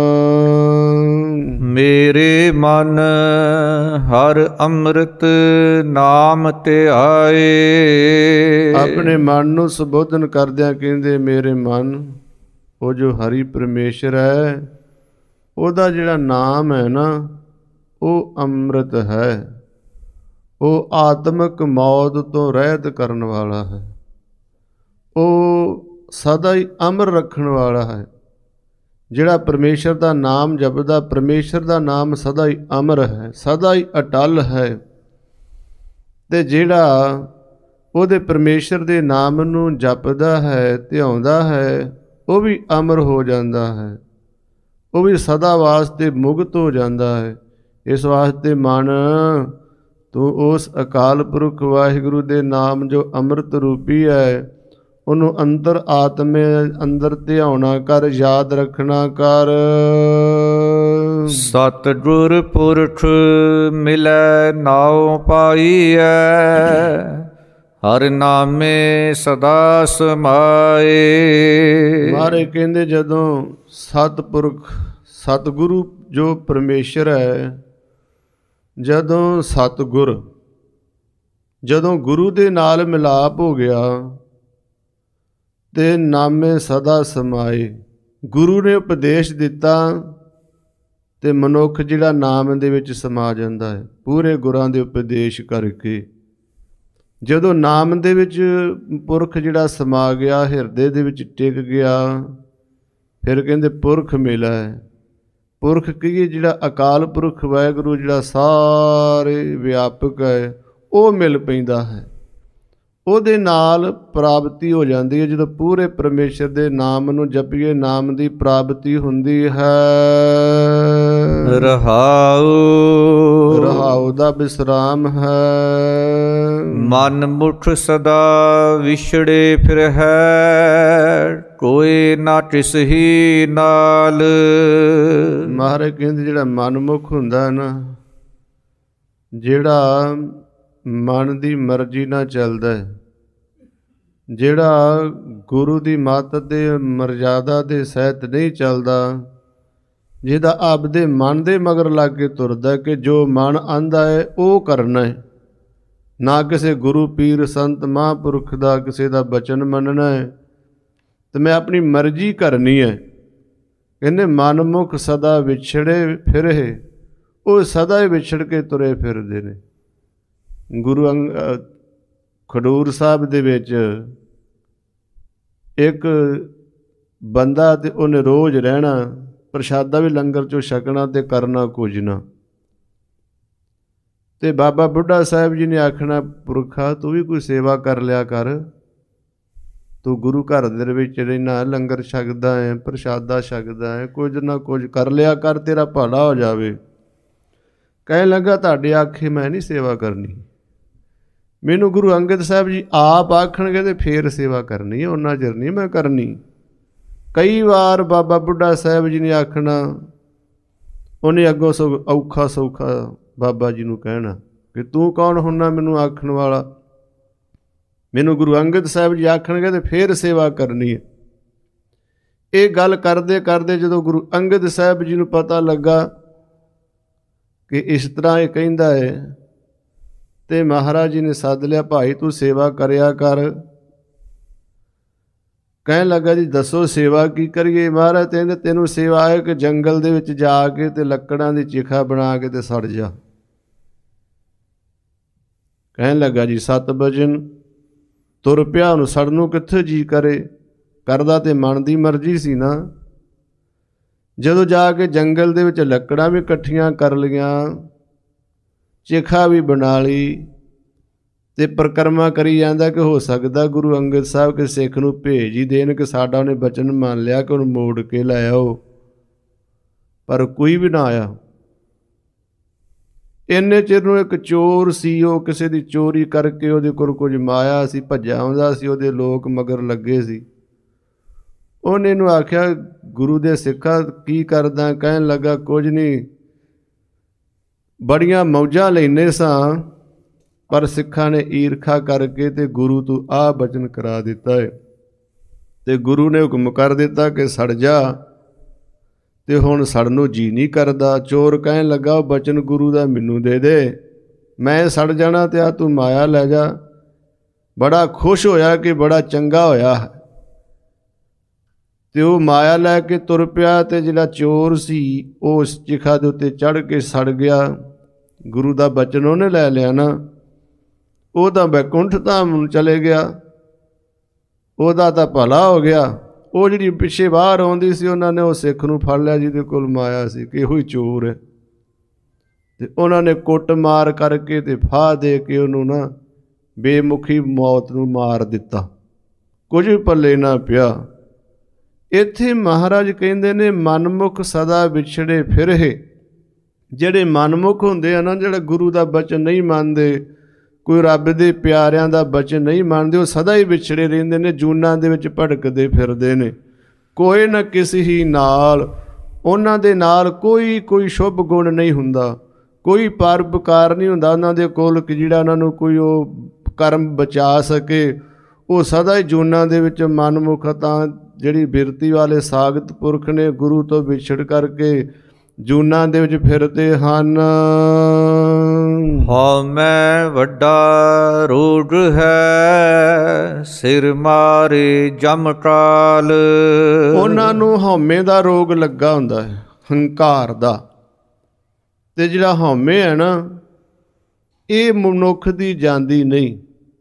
ਮੇਰੇ ਮਨ ਹਰ ਅੰਮ੍ਰਿਤ ਨਾਮ ਧਿਆਏ।
ਆਪਣੇ ਮਨ ਨੂੰ ਸੰਬੋਧਨ ਕਰਦਿਆਂ ਕਹਿੰਦੇ ਮੇਰੇ ਮਨ, ਉਹ ਜੋ ਹਰੀ ਪਰਮੇਸ਼ਰ ਹੈ, ਉਹਦਾ ਜਿਹੜਾ ਨਾਮ ਹੈ ਨਾ, ਉਹ ਅੰਮ੍ਰਿਤ ਹੈ। ਉਹ ਆਤਮਿਕ ਮੌਤ ਤੋਂ ਰਹਿਤ ਕਰਨ ਵਾਲਾ ਹੈ। ਉਹ ਸਦਾ ਹੀ ਅਮਰ ਰੱਖਣ ਵਾਲਾ ਹੈ। ਜਿਹੜਾ ਪਰਮੇਸ਼ਰ ਦਾ ਨਾਮ ਜਪਦਾ, ਪਰਮੇਸ਼ਰ ਦਾ ਨਾਮ ਸਦਾ ਹੀ ਅਮਰ ਹੈ, ਸਦਾ ਹੀ ਅਟਲ ਹੈ। ਅਤੇ ਜਿਹੜਾ ਉਹਦੇ ਪਰਮੇਸ਼ਰ ਦੇ ਨਾਮ ਨੂੰ ਜਪਦਾ ਹੈ, ਧਿਆਉਂਦਾ ਹੈ, ਉਹ ਵੀ ਅਮਰ ਹੋ ਜਾਂਦਾ ਹੈ। ਉਹ ਵੀ ਸਦਾ ਵਾਸਤੇ ਮੁਕਤ ਹੋ ਜਾਂਦਾ ਹੈ। ਇਸ ਵਾਸਤੇ ਮਨ, ਤੂੰ ਉਸ ਅਕਾਲ ਪੁਰਖ ਵਾਹਿਗੁਰੂ ਦੇ ਨਾਮ ਜੋ ਅੰਮ੍ਰਿਤ ਰੂਪੀ ਹੈ, ਉਹਨੂੰ ਅੰਦਰ ਆਤਮੇ ਅੰਦਰ ਧਿਆਉਣਾ ਕਰ, ਯਾਦ ਰੱਖਣਾ ਕਰ।
ਸਤਿਗੁਰ ਪੁਰਖ ਮਿਲੈ ਨਾਉ ਪਾਈਐ, ਹਰਿ ਨਾਮੇ ਸਦਾ ਸਮਾਏ।
ਮਹਾਰਾਜ ਕਹਿੰਦੇ ਜਦੋਂ ਸਤਿਪੁਰਖ, ਸਤਿਗੁਰੂ ਜੋ ਪਰਮੇਸ਼ਰ ਹੈ, ਜਦੋਂ ਸਤਿਗੁਰ, ਜਦੋਂ ਗੁਰੂ ਦੇ ਨਾਲ ਮਿਲਾਪ ਹੋ ਗਿਆ ਤੇ ਨਾਮੇ ਸਦਾ ਸਮਾਏ। ਗੁਰੂ ਨੇ ਉਪਦੇਸ਼ ਦਿੱਤਾ ਤੇ ਮਨੁੱਖ ਜਿਹੜਾ ਨਾਮ ਦੇ ਵਿੱਚ ਸਮਾ ਜਾਂਦਾ ਹੈ, ਪੂਰੇ ਗੁਰਾਂ ਦੇ ਉਪਦੇਸ਼ ਕਰਕੇ। ਜਦੋਂ ਨਾਮ ਦੇ ਵਿੱਚ ਪੁਰਖ ਜਿਹੜਾ ਸਮਾ ਗਿਆ, ਹਿਰਦੇ ਦੇ ਵਿੱਚ ਟਿਕ ਗਿਆ, ਫਿਰ ਕਹਿੰਦੇ ਪੁਰਖ ਮਿਲਾ ਹੈ। ਪੁਰਖ ਕਹੀਏ ਜਿਹੜਾ ਅਕਾਲ ਪੁਰਖ ਵਾਹਿਗੁਰੂ, ਜਿਹੜਾ ਸਾਰੇ ਵਿਆਪਕ ਹੈ, ਉਹ ਮਿਲ ਪੈਂਦਾ ਹੈ। ਉਹਦੇ ਨਾਲ ਪ੍ਰਾਪਤੀ ਹੋ ਜਾਂਦੀ ਹੈ। ਜਦੋਂ ਪੂਰੇ ਪਰਮੇਸ਼ਰ ਦੇ ਨਾਮ ਨੂੰ ਜਪੀਏ, ਨਾਮ ਦੀ ਪ੍ਰਾਪਤੀ ਹੁੰਦੀ ਹੈ।
ਰਹਾਉ,
ਰਹਾਉ ਦਾ ਵਿਸਰਾਮ ਹੈ।
ਮਨ ਮੁਠ ਸਦਾ ਵਿਛੜੇ ਫਿਰ ਹੈ, ਕੋਈ ਨਾ ਤਿਸਹੀ ਨਾਲ।
ਮਹਾਰਾਜ ਕਹਿੰਦੇ ਜਿਹੜਾ ਮਨਮੁਖ ਹੁੰਦਾ ਨਾ, ਜਿਹੜਾ ਮਨ ਦੀ ਮਰਜ਼ੀ ਨਾਲ ਚੱਲਦਾ ਹੈ, ਜਿਹੜਾ ਗੁਰੂ ਦੀ ਮੱਤ ਦੇ ਮਰਜ਼ਾਦਾ ਦੇ ਸਹਿਤ ਨਹੀਂ ਚੱਲਦਾ, ਜਿਹਦਾ ਆਪਦੇ ਮਨ ਦੇ ਮਗਰ ਲੱਗ ਕੇ ਤੁਰਦਾ ਕਿ ਜੋ ਮਨ ਆਂਦਾ ਹੈ ਉਹ ਕਰਨਾ ਹੈ, ਨਾ ਕਿਸੇ ਗੁਰੂ ਪੀਰ ਸੰਤ ਮਹਾਂਪੁਰਖ ਦਾ ਕਿਸੇ ਦਾ ਬਚਨ ਮੰਨਣਾ ਹੈ, ਤੇ ਮੈਂ ਆਪਣੀ ਮਰਜ਼ੀ ਕਰਨੀ ਹੈ। ਕਹਿੰਦੇ ਮਨਮੁਖ ਸਦਾ ਵਿਛੜੇ ਫਿਰੇ, ਉਹ ਸਦਾ ਹੀ ਵਿਛੜ ਕੇ ਤੁਰੇ ਫਿਰਦੇ ਨੇ। ਗੁਰੂ ਖਡੂਰ ਸਾਹਿਬ ਦੇ ਵਿੱਚ ਇੱਕ ਬੰਦਾ, ਤੇ ਉਹਨੇ ਰੋਜ਼ ਰਹਿਣਾ, ਪ੍ਰਸ਼ਾਦਾ ਵੀ ਲੰਗਰ 'ਚੋਂ ਛਕਣਾ ਤੇ ਕਰਨਾ ਕੁਝ ਨਾ। ਤੇ ਬਾਬਾ ਬੁੱਢਾ ਸਾਹਿਬ ਜੀ ਨੇ ਆਖਣਾ, ਪੁਰਖਾ ਤੂੰ ਵੀ ਕੋਈ ਸੇਵਾ ਕਰ ਲਿਆ ਕਰ, ਤੂੰ ਗੁਰੂ ਘਰ ਦੇ ਵਿੱਚ ਰਹਿਣਾ, ਲੰਗਰ ਛਕਦਾ ਹੈ, ਪ੍ਰਸ਼ਾਦਾ ਛਕਦਾ ਹੈ, ਕੁਝ ਨਾ ਕੁਝ ਕਰ ਲਿਆ ਕਰ, ਤੇਰਾ ਭਲਾ ਹੋ ਜਾਵੇ। ਕਹਿਣ ਲੱਗਾ ਤੁਹਾਡੇ ਆਖੇ ਮੈਂ ਨਹੀਂ ਸੇਵਾ ਕਰਨੀ, ਮੈਨੂੰ ਗੁਰੂ ਅੰਗਦ ਸਾਹਿਬ ਜੀ ਆਪ ਆਖਣਗੇ ਤੇ ਫੇਰ ਸੇਵਾ ਕਰਨੀ ਹੈ, ਉਹਨਾਂ ਚਿਰ ਨਹੀਂ ਮੈਂ ਕਰਨੀ। ਕਈ ਵਾਰ ਬਾਬਾ ਬੁੱਢਾ ਸਾਹਿਬ ਜੀ ਨੇ ਆਖਣਾ, ਉਹਨੇ ਅੱਗੋਂ ਔਖਾ ਸੌਖਾ ਬਾਬਾ ਜੀ ਨੂੰ ਕਹਿਣਾ ਕਿ ਤੂੰ ਕੌਣ ਹੁੰਨਾ ਮੈਨੂੰ ਆਖਣ ਵਾਲਾ, ਮੈਨੂੰ ਗੁਰੂ ਅੰਗਦ ਸਾਹਿਬ ਜੀ ਆਖਣਗੇ ਤੇ ਫੇਰ ਸੇਵਾ ਕਰਨੀ ਹੈ। ਇਹ ਗੱਲ ਕਰਦੇ ਕਰਦੇ ਜਦੋਂ ਗੁਰੂ ਅੰਗਦ ਸਾਹਿਬ ਜੀ ਨੂੰ ਪਤਾ ਲੱਗਾ ਕਿ ਇਸ ਤਰ੍ਹਾਂ ਇਹ ਕਹਿੰਦਾ ਹੈ, ਤੇ ਮਹਾਰਾਜ ਜੀ ਨੇ ਸੱਦ ਲਿਆ, ਭਾਈ ਤੂੰ ਸੇਵਾ ਕਰਿਆ ਕਰ। ਕਹਿਣ ਲੱਗਾ ਜੀ ਦੱਸੋ ਸੇਵਾ ਕੀ ਕਰੀਏ। ਮਹਾਰਾਜ ਕਹਿੰਦੇ ਤੈਨੂੰ ਸੇਵਾ ਹੈ ਕਿ ਜੰਗਲ ਦੇ ਵਿੱਚ ਜਾ ਕੇ ਤੇ ਲੱਕੜਾਂ ਦੀ ਚਿਖਾ ਬਣਾ ਕੇ ਤੇ ਸੜ ਜਾ। ਕਹਿਣ ਲੱਗਾ ਜੀ 7 ਵਜਨ ਤੁਰ ਪਿਆ, ਉਹਨੂੰ ਸੜਨ ਨੂੰ ਕਿੱਥੇ ਜੀ ਕਰੇ, ਕਰਦਾ ਤੇ ਮਨ ਦੀ ਮਰਜ਼ੀ ਸੀ ਨਾ। ਜਦੋਂ ਜਾ ਕੇ ਜੰਗਲ ਦੇ ਵਿੱਚ ਲੱਕੜਾਂ ਵੀ ਇਕੱਠੀਆਂ ਕਰ ਲਈਆਂ, ਚਿਖਾ ਵੀ ਬਣਾ ਲਈ, ਅਤੇ ਪਰਿਕਰਮਾ ਕਰੀ ਜਾਂਦਾ ਕਿ ਹੋ ਸਕਦਾ ਗੁਰੂ ਅੰਗਦ ਸਾਹਿਬ ਕੇ ਸਿੱਖ ਨੂੰ ਭੇਜ ਹੀ ਦੇਣ ਕਿ ਸਾਡਾ ਉਹਨੇ ਬਚਨ ਮੰਨ ਲਿਆ ਕਿ ਉਹਨੂੰ ਮੋੜ ਕੇ ਲੈ ਆਓ, ਪਰ ਕੋਈ ਵੀ ਨਾ ਆਇਆ। ਇੰਨੇ ਚਿਰ ਨੂੰ ਇੱਕ ਚੋਰ ਸੀ, ਉਹ ਕਿਸੇ ਦੀ ਚੋਰੀ ਕਰਕੇ ਉਹਦੇ ਕੋਲ ਕੁਝ ਮਾਇਆ ਸੀ, ਭੱਜਾ ਆਉਂਦਾ ਸੀ, ਉਹਦੇ ਲੋਕ ਮਗਰ ਲੱਗੇ ਸੀ। ਉਹਨੇ ਇਹਨੂੰ ਆਖਿਆ, ਗੁਰੂ ਦੇ ਸਿੱਖਾਂ ਕੀ ਕਰਦਾ? ਕਹਿਣ ਲੱਗਾ, ਕੁਝ ਨਹੀਂ, ਬੜੀਆਂ ਮੌਜਾਂ ਲੈਂਦੇ ਸਾਂ, ਪਰ ਸਿੱਖਾਂ ਨੇ ਈਰਖਾ ਕਰਕੇ ਤੇ ਗੁਰੂ ਤੋਂ ਆਹ ਬਚਨ ਕਰਾ ਦਿੱਤਾ ਹੈ। ਤੇ ਗੁਰੂ ਨੇ ਹੁਕਮ ਕਰ ਦਿੱਤਾ ਕਿ ਸੜ ਜਾ, ਤੇ ਹੁਣ ਸੜਨ ਨੂੰ ਜੀ ਨਹੀਂ ਕਰਦਾ। ਚੋਰ ਕਹਿਣ ਲੱਗਾ, ਉਹ ਬਚਨ ਗੁਰੂ ਦਾ ਮੈਨੂੰ ਦੇ ਦੇ, ਮੈਂ ਸੜ ਜਾਣਾ ਤੇ ਆ ਤੂੰ ਮਾਇਆ ਲੈ ਜਾ। ਬੜਾ ਖੁਸ਼ ਹੋਇਆ ਕਿ ਬੜਾ ਚੰਗਾ ਹੋਇਆ, ਤੇ ਉਹ ਮਾਇਆ ਲੈ ਕੇ ਤੁਰ ਪਿਆ। ਤੇ ਜਿਹੜਾ ਚੋਰ ਸੀ ਉਹ ਉਸ ਚਿਖਾ ਦੇ ਉੱਤੇ ਚੜ੍ਹ ਕੇ ਸੜ ਗਿਆ। ਗੁਰੂ ਦਾ ਬਚਨ ਉਹਨੇ ਲੈ ਲਿਆ ਨਾ, ਉਹ ਤਾਂ ਬੈਕੁੰਠ ਧਾਮ ਨੂੰ ਚਲੇ ਗਿਆ, ਉਹਦਾ ਤਾਂ ਭਲਾ ਹੋ ਗਿਆ। ਉਹ ਜਿਹੜੀ ਪਿੱਛੇ ਬਾਹਰ ਆਉਂਦੀ ਸੀ, ਉਹਨਾਂ ਨੇ ਉਹ ਸਿੱਖ ਨੂੰ ਫੜ ਲਿਆ ਜਿਹਦੇ ਕੋਲ ਮਾਇਆ ਸੀ ਕਿ ਇਹੋ ਹੀ ਚੋਰ ਹੈ, ਅਤੇ ਉਹਨਾਂ ਨੇ ਕੁੱਟ ਮਾਰ ਕਰਕੇ ਤੇ ਫਾਹ ਦੇ ਕੇ ਉਹਨੂੰ ਨਾ ਬੇਮੁਖੀ ਮੌਤ ਨੂੰ ਮਾਰ ਦਿੱਤਾ, ਕੁਝ ਵੀ ਪੱਲੇ ਨਾ ਪਿਆ। ਇੱਥੇ ਮਹਾਰਾਜ ਕਹਿੰਦੇ ਨੇ, ਮਨਮੁਖ ਸਦਾ ਵਿਛੜੇ ਫਿਰੇ। ਜਿਹੜੇ ਮਨਮੁਖ ਹੁੰਦੇ ਆ ਨਾ, ਜਿਹੜਾ ਗੁਰੂ ਦਾ ਬਚਨ ਨਹੀਂ ਮੰਨਦੇ, ਕੋਈ ਰੱਬ ਦੇ ਪਿਆਰਿਆਂ ਦਾ ਬਚਨ ਨਹੀਂ ਮੰਨਦੇ, ਉਹ ਸਦਾ ਹੀ ਵਿਛੜੇ ਰਹਿੰਦੇ ਨੇ, ਜੂਨਾਂ ਦੇ ਵਿੱਚ ਭਟਕਦੇ ਫਿਰਦੇ ਨੇ। ਕੋਈ ਨਾ ਕਿਸੇ ਹੀ ਨਾਲ, ਉਹਨਾਂ ਦੇ ਨਾਲ ਕੋਈ ਸ਼ੁਭ ਗੁਣ ਨਹੀਂ ਹੁੰਦਾ, ਕੋਈ ਪਰਉਪਕਾਰ ਨਹੀਂ ਹੁੰਦਾ ਉਹਨਾਂ ਦੇ ਕੋਲ ਕਿ ਜਿਹੜਾ ਉਹਨਾਂ ਨੂੰ ਕੋਈ ਉਹ ਕਰਮ ਬਚਾ ਸਕੇ। ਉਹ ਸਦਾ ਹੀ ਜੂਨਾਂ ਦੇ ਵਿੱਚ ਮਨਮੁਖ। ਤਾਂ ਜਿਹੜੀ ਬਿਰਤੀ ਵਾਲੇ ਸਾਗਤ ਪੁਰਖ ਨੇ, ਗੁਰੂ ਤੋਂ ਵਿਛੜ ਕਰਕੇ ਜੂਨਾਂ ਦੇ ਵਿੱਚ ਫਿਰਦੇ ਹਨ।
ਹਉਮੈ ਵੱਡਾ ਰੋਗ ਹੈ, ਸਿਰ ਮਾਰੇ ਜਮ ਕਾਲ।
ਉਹਨਾਂ ਨੂੰ ਹਉਮੈ ਦਾ ਰੋਗ ਲੱਗਾ ਹੁੰਦਾ ਹੈ, ਹੰਕਾਰ ਦਾ। ਤੇ ਜਿਹੜਾ ਹਉਮੈ ਹੈ ਨਾ, ਇਹ ਮਨੁੱਖ ਦੀ ਜਾਂਦੀ ਨਹੀਂ।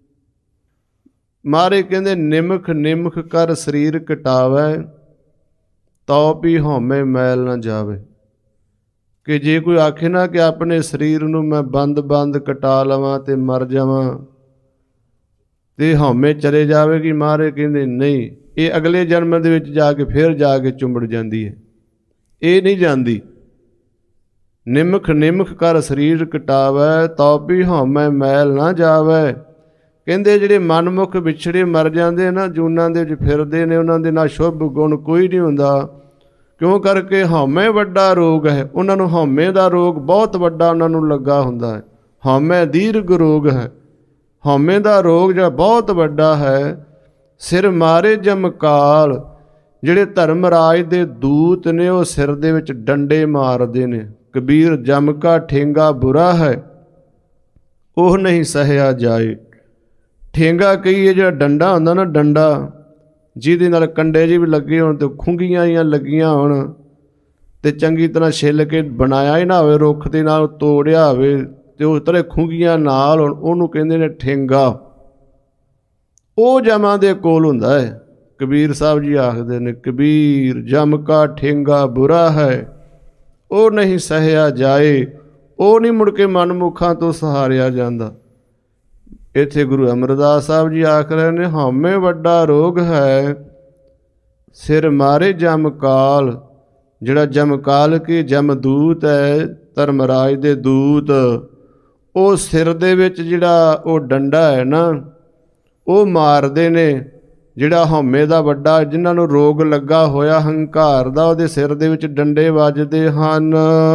ਮਾਰੇ ਕਹਿੰਦੇ, ਨਿਮਖ ਨਿਮਖ ਕਰ ਸਰੀਰ ਕਟਾਵੈ, ਤਉ ਵੀ ਹਉਮੈ ਮੈਲ ਨਾ ਜਾਵੇ। ਕਿ ਜੇ ਕੋਈ ਆਖੇ ਨਾ ਕਿ ਆਪਣੇ ਸਰੀਰ ਨੂੰ ਮੈਂ ਬੰਦ ਕਟਾ ਲਵਾਂ ਤੇ ਮਰ ਜਾਵਾਂ, ਤੇ ਹਉਮੈ ਚਲੇ ਜਾਵੇਗੀ। ਮਾਰੇ ਕਹਿੰਦੇ ਨਹੀਂ, ਇਹ ਅਗਲੇ ਜਨਮ ਦੇ ਵਿੱਚ ਜਾ ਕੇ ਫਿਰ ਜਾ ਕੇ ਚੁੰਬੜ ਜਾਂਦੀ ਹੈ, ਇਹ ਨਹੀਂ ਜਾਂਦੀ। ਨਿਮਖ ਨਿਮਖ ਕਰ ਸਰੀਰ ਕਟਾਵੈ, ਤਉ ਵੀ ਹਉਮੈ ਮੈਲ ਨਾ ਜਾਵੈ। ਕਹਿੰਦੇ ਜਿਹੜੇ ਮਨਮੁਖ ਵਿਛੜੇ ਮਰ ਜਾਂਦੇ ਨਾ, ਜੂਨਾਂ ਦੇ ਵਿੱਚ ਫਿਰਦੇ ਨੇ, ਉਹਨਾਂ ਦੇ ਨਾਲ ਸ਼ੁਭ ਗੁਣ ਕੋਈ ਨਹੀਂ ਹੁੰਦਾ। ਕਿਉਂ ਕਰਕੇ ਹਉਮੈ ਵੱਡਾ ਰੋਗ ਹੈ। ਉਹਨਾਂ ਨੂੰ ਹਉਮੈ ਦਾ ਰੋਗ ਬਹੁਤ ਵੱਡਾ ਉਹਨਾਂ ਨੂੰ ਲੱਗਾ ਹੁੰਦਾ ਹੈ। ਹਉਮੈ ਦੀਰਘ ਰੋਗ ਹੈ। ਹਉਮੈ ਦਾ ਰੋਗ ਜਿਹੜਾ ਬਹੁਤ ਵੱਡਾ ਹੈ। ਸਿਰ ਮਾਰੇ ਜਮਕਾਲ। ਜਿਹੜੇ ਧਰਮ ਰਾਜ ਦੇ ਦੂਤ ਨੇ, ਉਹ ਸਿਰ ਦੇ ਵਿੱਚ ਡੰਡੇ ਮਾਰਦੇ ਨੇ। ਕਬੀਰ ਜਮ ਕਾ ਠੇਂਗਾ ਬੁਰਾ ਹੈ, ਉਹ ਨਹੀਂ ਸਹਿਆ ਜਾਏ। ਠੇਂਗਾ ਕਹੀਏ ਜਿਹੜਾ ਡੰਡਾ ਹੁੰਦਾ ਨਾ, ਡੰਡਾ ਜਿਹਦੇ ਨਾਲ ਕੰਡੇ ਜਿਹੇ ਵੀ ਲੱਗੇ ਹੋਣ ਅਤੇ ਖੁੰਗੀਆਂ ਜਿਹੀਆਂ ਲੱਗੀਆਂ ਹੋਣ, ਅਤੇ ਚੰਗੀ ਤਰ੍ਹਾਂ ਛਿੱਲ ਕੇ ਬਣਾਇਆ ਹੀ ਨਾ ਹੋਵੇ, ਰੁੱਖ ਦੇ ਨਾਲ ਤੋੜਿਆ ਹੋਵੇ, ਅਤੇ ਉਸ ਤਰ੍ਹਾਂ ਖੁੰਗੀਆਂ ਨਾਲ ਹੋਣ, ਉਹਨੂੰ ਕਹਿੰਦੇ ਨੇ ਠੇਂਗਾ। ਉਹ ਜਮਾਂ ਦੇ ਕੋਲ ਹੁੰਦਾ ਹੈ। ਕਬੀਰ ਸਾਹਿਬ ਜੀ ਆਖਦੇ ਨੇ, ਕਬੀਰ ਜਮ ਕਾ ਠੇਂਗਾ ਬੁਰਾ ਹੈ, ਉਹ ਨਹੀਂ ਸਹਿਆ ਜਾਏ। ਉਹ ਨਹੀਂ ਮੁੜ ਕੇ ਮਨਮੁਖਾਂ ਤੋਂ ਸਹਾਰਿਆ ਜਾਂਦਾ। ਇੱਥੇ ਗੁਰੂ ਅਮਰਦਾਸ ਸਾਹਿਬ ਜੀ ਆਖ ਰਹੇ ਨੇ, ਹਉਮੈ ਵੱਡਾ ਰੋਗ ਹੈ, ਸਿਰ ਮਾਰੇ ਜਮਕਾਲ। ਜਿਹੜਾ ਜਮਕਾਲ ਕੀ ਜਮਦੂਤ ਹੈ, ਧਰਮਰਾਜ ਦੇ ਦੂਤ, ਉਹ ਸਿਰ ਦੇ ਵਿੱਚ ਜਿਹੜਾ ਉਹ ਡੰਡਾ ਹੈ ਨਾ, ਉਹ ਮਾਰਦੇ ਨੇ। ਜਿਹੜਾ ਹਉਮੈ ਦਾ ਵੱਡਾ, ਜਿਨ੍ਹਾਂ ਨੂੰ ਰੋਗ ਲੱਗਾ ਹੋਇਆ ਹੰਕਾਰ ਦਾ, ਉਹਦੇ ਸਿਰ ਦੇ ਵਿੱਚ ਡੰਡੇ ਵੱਜਦੇ ਹਨ।